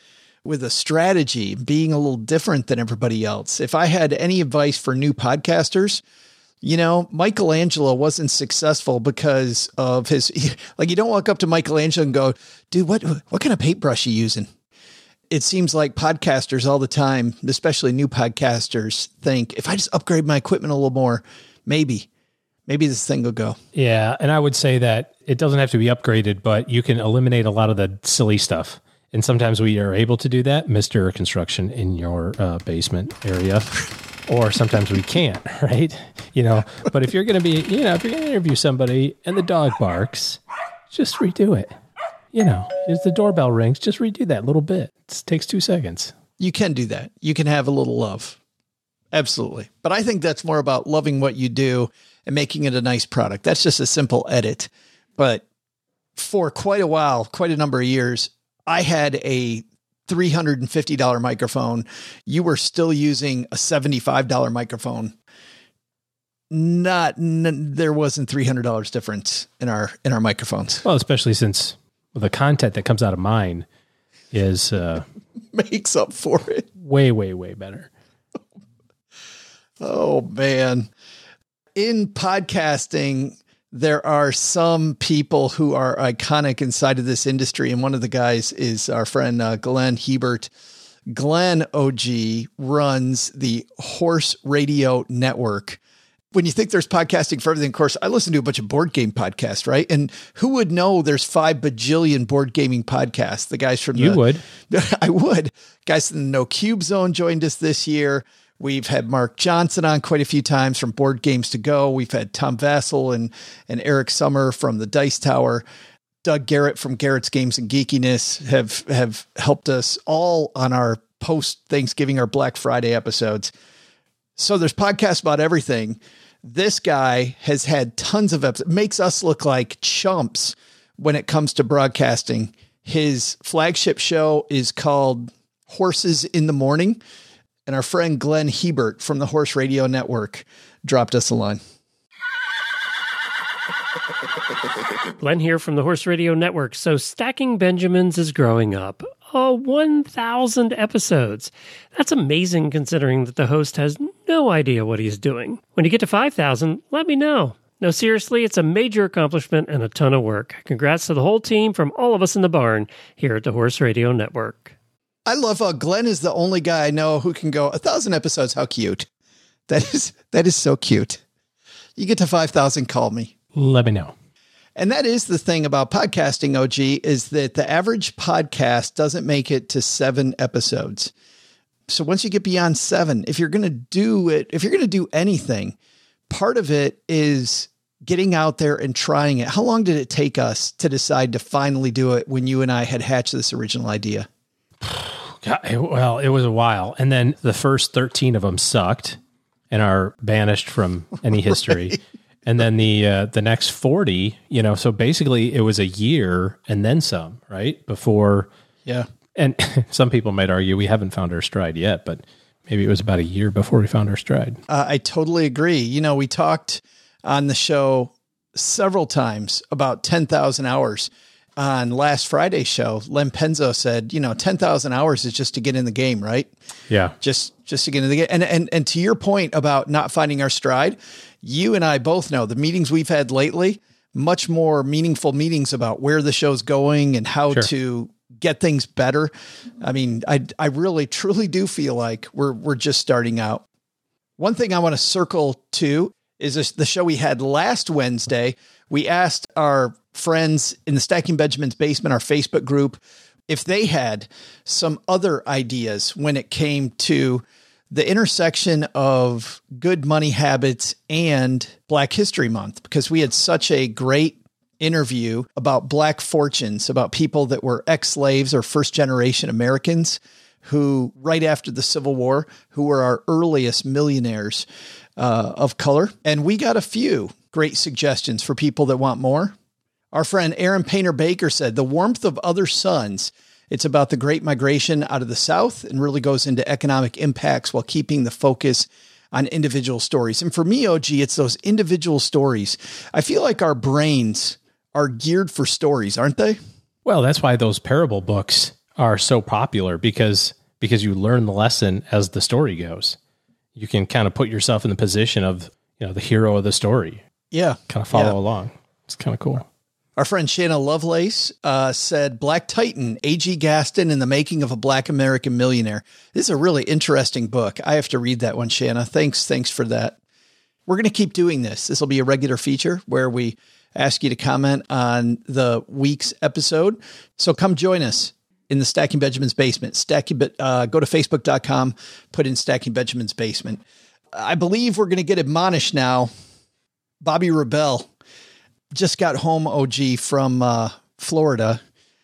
strategy, being a little different than everybody else. If I had any advice for new podcasters, you know, Michelangelo wasn't successful because of his, like, you don't walk up to Michelangelo and go, dude, what kind of paintbrush are you using? It seems like podcasters all the time, especially new podcasters, think if I just upgrade my equipment a little more, maybe this thing will go. Yeah. And I would say that it doesn't have to be upgraded, but you can eliminate a lot of the silly stuff. And sometimes we are able to do that, Mr. Construction, in your basement area, or sometimes we can't, right? You know, but if you're going to be, you know, if you're going to interview somebody and the dog barks, just redo it. You know, if the doorbell rings, just redo that little bit. It takes 2 seconds. You can do that. You can have a little love. Absolutely. But I think that's more about loving what you do and making it a nice product. That's just a simple edit. But for quite a while, quite a number of years, I had a $350 microphone. You were still using a $75 microphone. There wasn't $300 difference in our microphones. Well, especially since the content that comes out of mine is makes up for it. Way, way, way better. Oh man. In podcasting, there are some people who are iconic inside of this industry. And one of the guys is our friend, Glenn Hebert. Glenn, OG, runs the Horse Radio Network. When you think there's podcasting for everything, of course, I listen to a bunch of board game podcasts, right? And who would know there's 5 bajillion board gaming podcasts? The guys from You would. I would. Guys from the No Cube Zone joined us this year. We've had Mark Johnson on quite a few times from Board Games to Go. We've had Tom Vassell and Eric Summer from the Dice Tower. Doug Garrett from Garrett's Games and Geekiness have helped us all on our post-Thanksgiving or Black Friday episodes. So there's podcasts about everything. This guy has had tons of episodes. Makes us look like chumps when it comes to broadcasting. His flagship show is called Horses in the Morning. And our friend Glenn Hebert from the Horse Radio Network dropped us a line. Glenn here from the Horse Radio Network. So Stacking Benjamins is growing up. 1,000 episodes. That's amazing considering that the host has no idea what he's doing. When you get to 5,000, let me know. No, seriously, it's a major accomplishment and a ton of work. Congrats to the whole team from all of us in the barn here at the Horse Radio Network. I love Glenn is the only guy I know who can go 1,000 episodes. How cute. That is so cute. You get to 5,000, call me. Let me know. And that is the thing about podcasting, OG, is that the average podcast doesn't make it to 7 episodes. So once you get beyond 7, if you're going to do anything, part of it is getting out there and trying it. How long did it take us to decide to finally do it when you and I had hatched this original idea? Well, it was a while. And then the first 13 of them sucked and are banished from any history. Right. And then the next 40, so basically it was a year and then some, right? Before. Yeah. And some people might argue we haven't found our stride yet, but maybe it was about a year before we found our stride. I totally agree. We talked on the show several times about 10,000 hours. On last Friday's show, Len Penzo said, 10,000 hours is just to get in the game, right? Yeah. Just to get in the game. And to your point about not finding our stride, you and I both know the meetings we've had lately, much more meaningful meetings about where the show's going and how to get things better. I mean, I really, truly do feel like we're just starting out. One thing I want to circle to is the show we had last Wednesday. We asked our friends in the Stacking Benjamins Basement, our Facebook group, if they had some other ideas when it came to the intersection of good money habits and Black History Month, because we had such a great interview about Black fortunes, about people that were ex-slaves or first-generation Americans who, right after the Civil War, who were our earliest millionaires of color. And we got a few great suggestions for people that want more. Our friend Aaron Painter Baker said, The Warmth of Other Suns. It's about the Great Migration out of the South and really goes into economic impacts while keeping the focus on individual stories. And for me, OG, it's those individual stories. I feel like our brains are geared for stories, aren't they? Well, that's why those parable books are so popular, because you learn the lesson as the story goes. You can kind of put yourself in the position of, the hero of the story. Yeah. Kind of follow along. It's kind of cool. Our friend Shanna Lovelace said, Black Titan, A.G. Gaston and the Making of a Black American Millionaire. This is a really interesting book. I have to read that one, Shanna. Thanks for that. We're going to keep doing this. This will be a regular feature where we ask you to comment on the week's episode. So come join us in the Stacking Benjamins Basement. Go to facebook.com, put in Stacking Benjamins Basement. I believe we're going to get admonished now. Bobby Rebell just got home, OG, from Florida,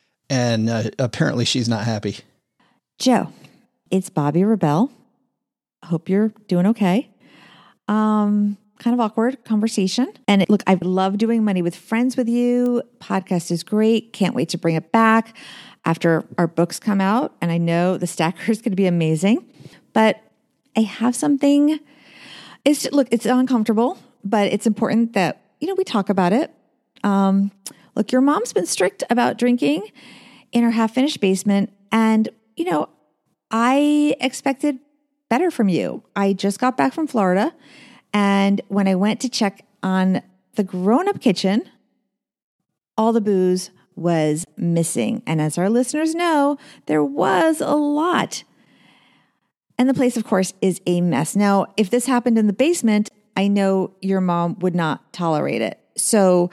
and apparently she's not happy. Joe, it's Bobby Rebell. Hope you're doing okay. Kind of awkward conversation. And look, I love doing Money with Friends with you. Podcast is great. Can't wait to bring it back after our books come out. And I know the Stacker is going to be amazing. But I have something. It's uncomfortable, but it's important that, we talk about it. Look, your mom's been strict about drinking in her half-finished basement. And, I expected better from you. I just got back from Florida. And when I went to check on the grown-up kitchen, all the booze was missing. And as our listeners know, there was a lot. And the place, of course, is a mess. Now, if this happened in the basement, I know your mom would not tolerate it. So,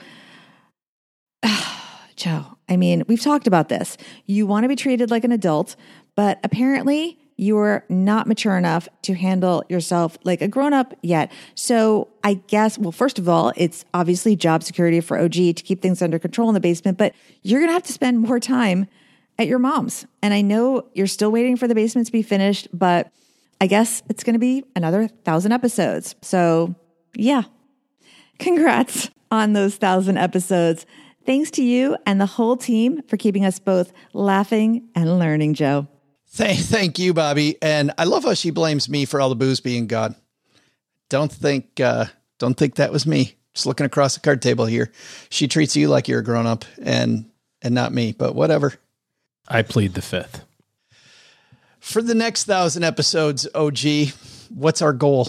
Joe, we've talked about this. You want to be treated like an adult, but apparently you're not mature enough to handle yourself like a grown-up yet. So I guess, well, first of all, it's obviously job security for OG to keep things under control in the basement, but you're going to have to spend more time at your mom's. And I know you're still waiting for the basement to be finished, but I guess it's going to be another 1,000 episodes. So yeah, congrats on those 1,000 episodes. Thanks to you and the whole team for keeping us both laughing and learning, Joe. Thank you, Bobby. And I love how she blames me for all the booze being gone. Don't think that was me. Just looking across the card table here. She treats you like you're a grown up and not me, but whatever. I plead the fifth. For the next 1,000 episodes, OG, what's our goal?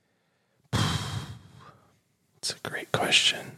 It's a great question.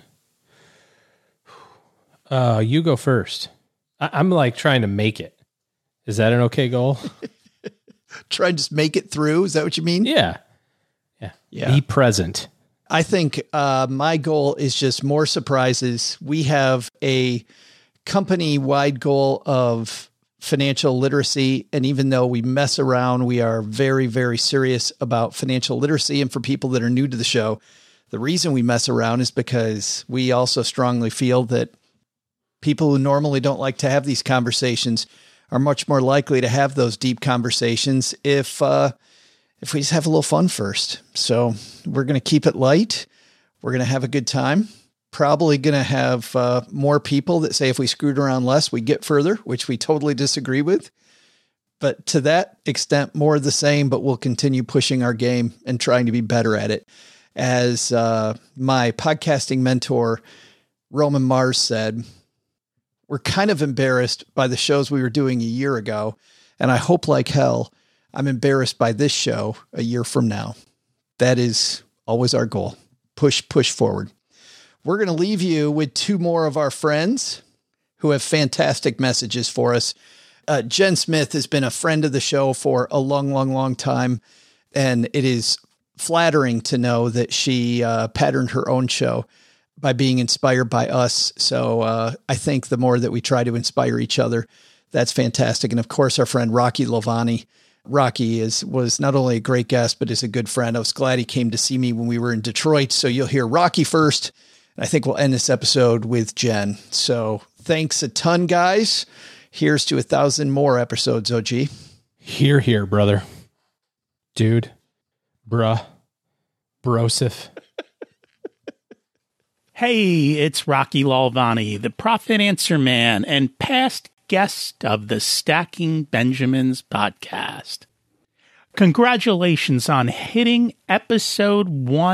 You go first. I'm like trying to make it. Is that an okay goal? Try and just make it through. Is that what you mean? Yeah. Be present. I think my goal is just more surprises. We have a company-wide goal of financial literacy. And even though we mess around, we are very, very serious about financial literacy. And for people that are new to the show, the reason we mess around is because we also strongly feel that people who normally don't like to have these conversations are much more likely to have those deep conversations if we just have a little fun first. So we're going to keep it light. We're going to have a good time. Probably going to have more people that say if we screwed around less, we get further, which we totally disagree with. But to that extent, more of the same, but we'll continue pushing our game and trying to be better at it. As my podcasting mentor, Roman Mars, said, we're kind of embarrassed by the shows we were doing a year ago. And I hope like hell, I'm embarrassed by this show a year from now. That is always our goal. Push forward. We're going to leave you with two more of our friends who have fantastic messages for us. Jen Smith has been a friend of the show for a long, long, long time. And it is flattering to know that she patterned her own show by being inspired by us. So I think the more that we try to inspire each other, that's fantastic. And of course, our friend Rocky Lovani. Rocky was not only a great guest, but is a good friend. I was glad he came to see me when we were in Detroit. So you'll hear Rocky first. And I think we'll end this episode with Jen. So thanks a ton, guys. Here's to 1,000 more episodes, OG. Here, brother. Dude. Bruh. Brosif. Hey, it's Rocky Lalvani, the Profit Answer Man and past guest of the Stacking Benjamins podcast. Congratulations on hitting episode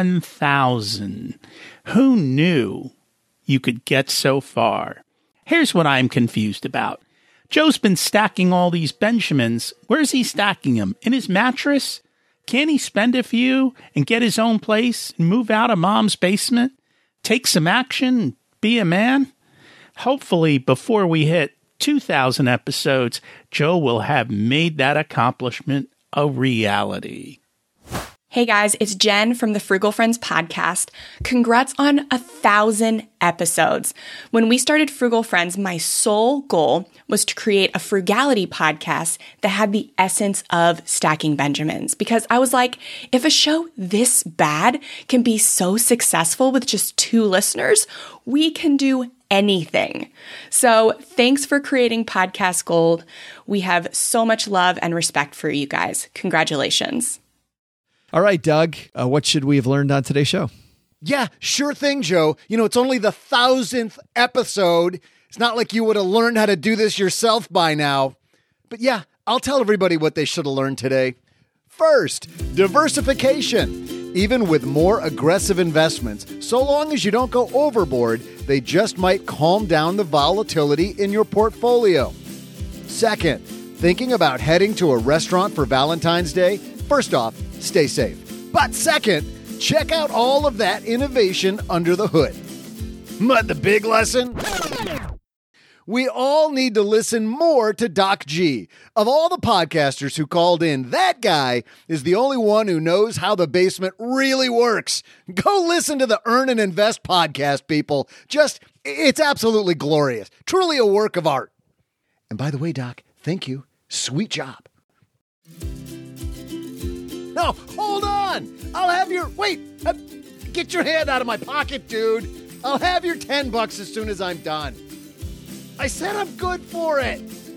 1000. Who knew you could get so far? Here's what I'm confused about. Joe's been stacking all these Benjamins. Where's he stacking them? In his mattress? Can't he spend a few and get his own place and move out of mom's basement? Take some action and be a man? Hopefully, before we hit 2,000 episodes, Joe will have made that accomplishment a reality. Hey guys, it's Jen from the Frugal Friends podcast. Congrats on 1,000 episodes. When we started Frugal Friends, my sole goal was to create a frugality podcast that had the essence of Stacking Benjamins. Because I was like, if a show this bad can be so successful with just 2 listeners, we can do anything. So thanks for creating Podcast Gold. We have so much love and respect for you guys. Congratulations. All right, Doug, what should we have learned on today's show? Yeah, sure thing, Joe. You know, it's only the 1,000th episode. It's not like you would have learned how to do this yourself by now. But yeah, I'll tell everybody what they should have learned today. First, diversification. Even with more aggressive investments, so long as you don't go overboard, they just might calm down the volatility in your portfolio. Second, thinking about heading to a restaurant for Valentine's Day? First off, stay safe. But second, check out all of that innovation under the hood. But the big lesson? We all need to listen more to Doc G. Of all the podcasters who called in, that guy is the only one who knows how the basement really works. Go listen to the Earn and Invest podcast, people. It's absolutely glorious. Truly a work of art. And by the way, Doc, thank you. Sweet job. No, hold on. I'll have your... Wait. Get your hand out of my pocket, dude. I'll have your $10 as soon as I'm done. I said I'm good for it.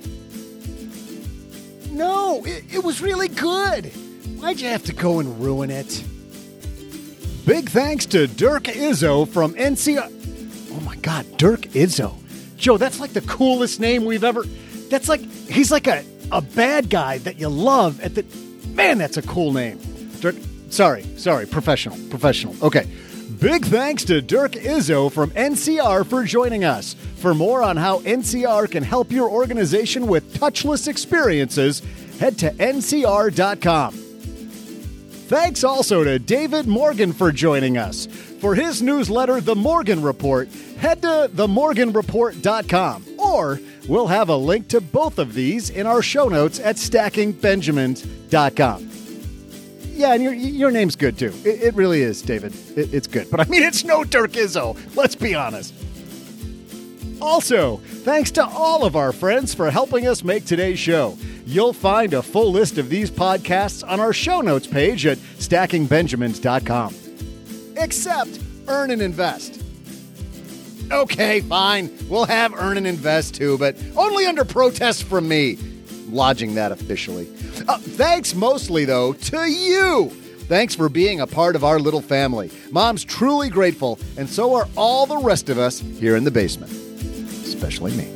No, it was really good. Why'd you have to go and ruin it? Big thanks to Dirk Izzo from NCR. Oh my God, Dirk Izzo. Joe, that's like the coolest name we've ever... That's like... He's like a bad guy that you love at the... Man, that's a cool name. Dirk... Sorry. Professional. Okay. Big thanks to Dirk Izzo from NCR for joining us. For more on how NCR can help your organization with touchless experiences, head to ncr.com. Thanks also to David Morgan for joining us. For his newsletter, The Morgan Report, head to themorganreport.com. Or we'll have a link to both of these in our show notes at stackingbenjamins.com. Yeah, and your name's good, too. It really is, David. It's good. But I mean, it's no Dirk Izzo. Let's be honest. Also, thanks to all of our friends for helping us make today's show. You'll find a full list of these podcasts on our show notes page at stackingbenjamins.com. Except Earn and Invest. Okay, fine. We'll have Earn and Invest too, but only under protest from me. I'm lodging that officially. Thanks mostly, though, to you. Thanks for being a part of our little family. Mom's truly grateful, and so are all the rest of us here in the basement. Especially me.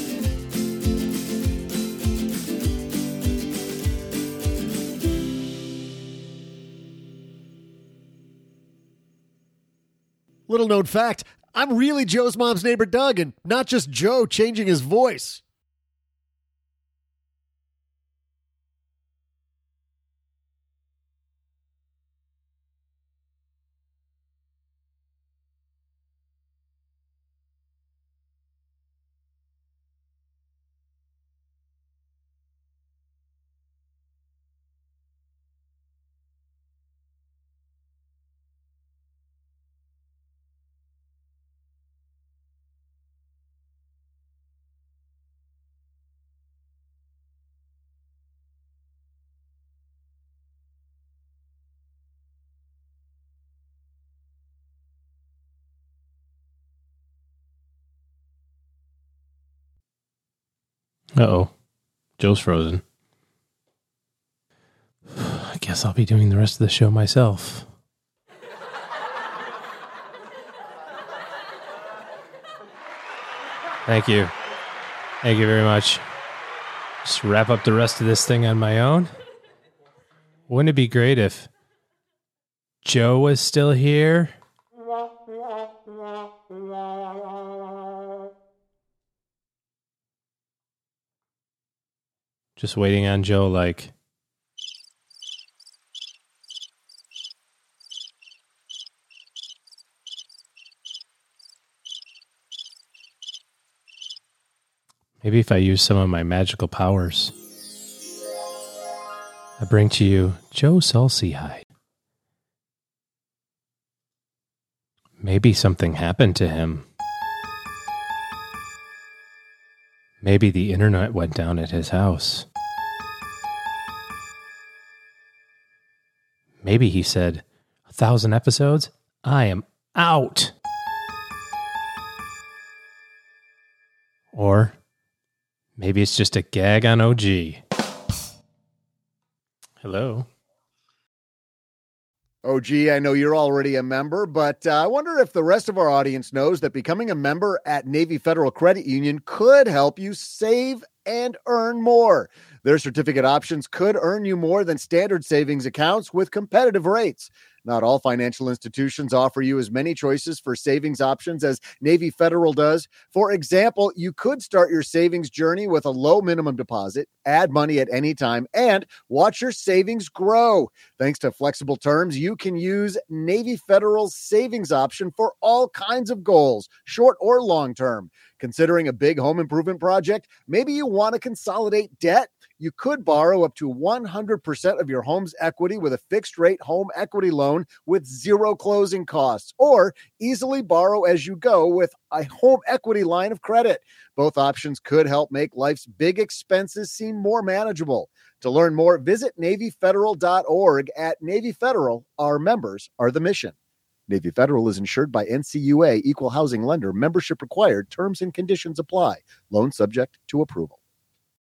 Little known fact, I'm really Joe's mom's neighbor Doug, and not just Joe changing his voice. Uh-oh. Joe's frozen. I guess I'll be doing the rest of the show myself. Thank you. Thank you very much. Just wrap up the rest of this thing on my own. Wouldn't it be great if Joe was still here? Just waiting on Joe, like... Maybe if I use some of my magical powers. I bring to you Joe Saul-Sehy. Maybe something happened to him. Maybe the internet went down at his house. Maybe he said, 1,000 episodes? I am out. Or maybe it's just a gag on OG. Hello. OG, I know you're already a member, but I wonder if the rest of our audience knows that becoming a member at Navy Federal Credit Union could help you save and earn more. Their certificate options could earn you more than standard savings accounts with competitive rates. Not all financial institutions offer you as many choices for savings options as Navy Federal does. For example, you could start your savings journey with a low minimum deposit, add money at any time, and watch your savings grow. Thanks to flexible terms, you can use Navy Federal's savings option for all kinds of goals, short or long term. Considering a big home improvement project, maybe you want to consolidate debt. You could borrow up to 100% of your home's equity with a fixed-rate home equity loan with zero closing costs, or easily borrow as you go with a home equity line of credit. Both options could help make life's big expenses seem more manageable. To learn more, visit NavyFederal.org. At Navy Federal, our members are the mission. Navy Federal is insured by NCUA, Equal Housing Lender. Membership required. Terms and conditions apply. Loan subject to approval.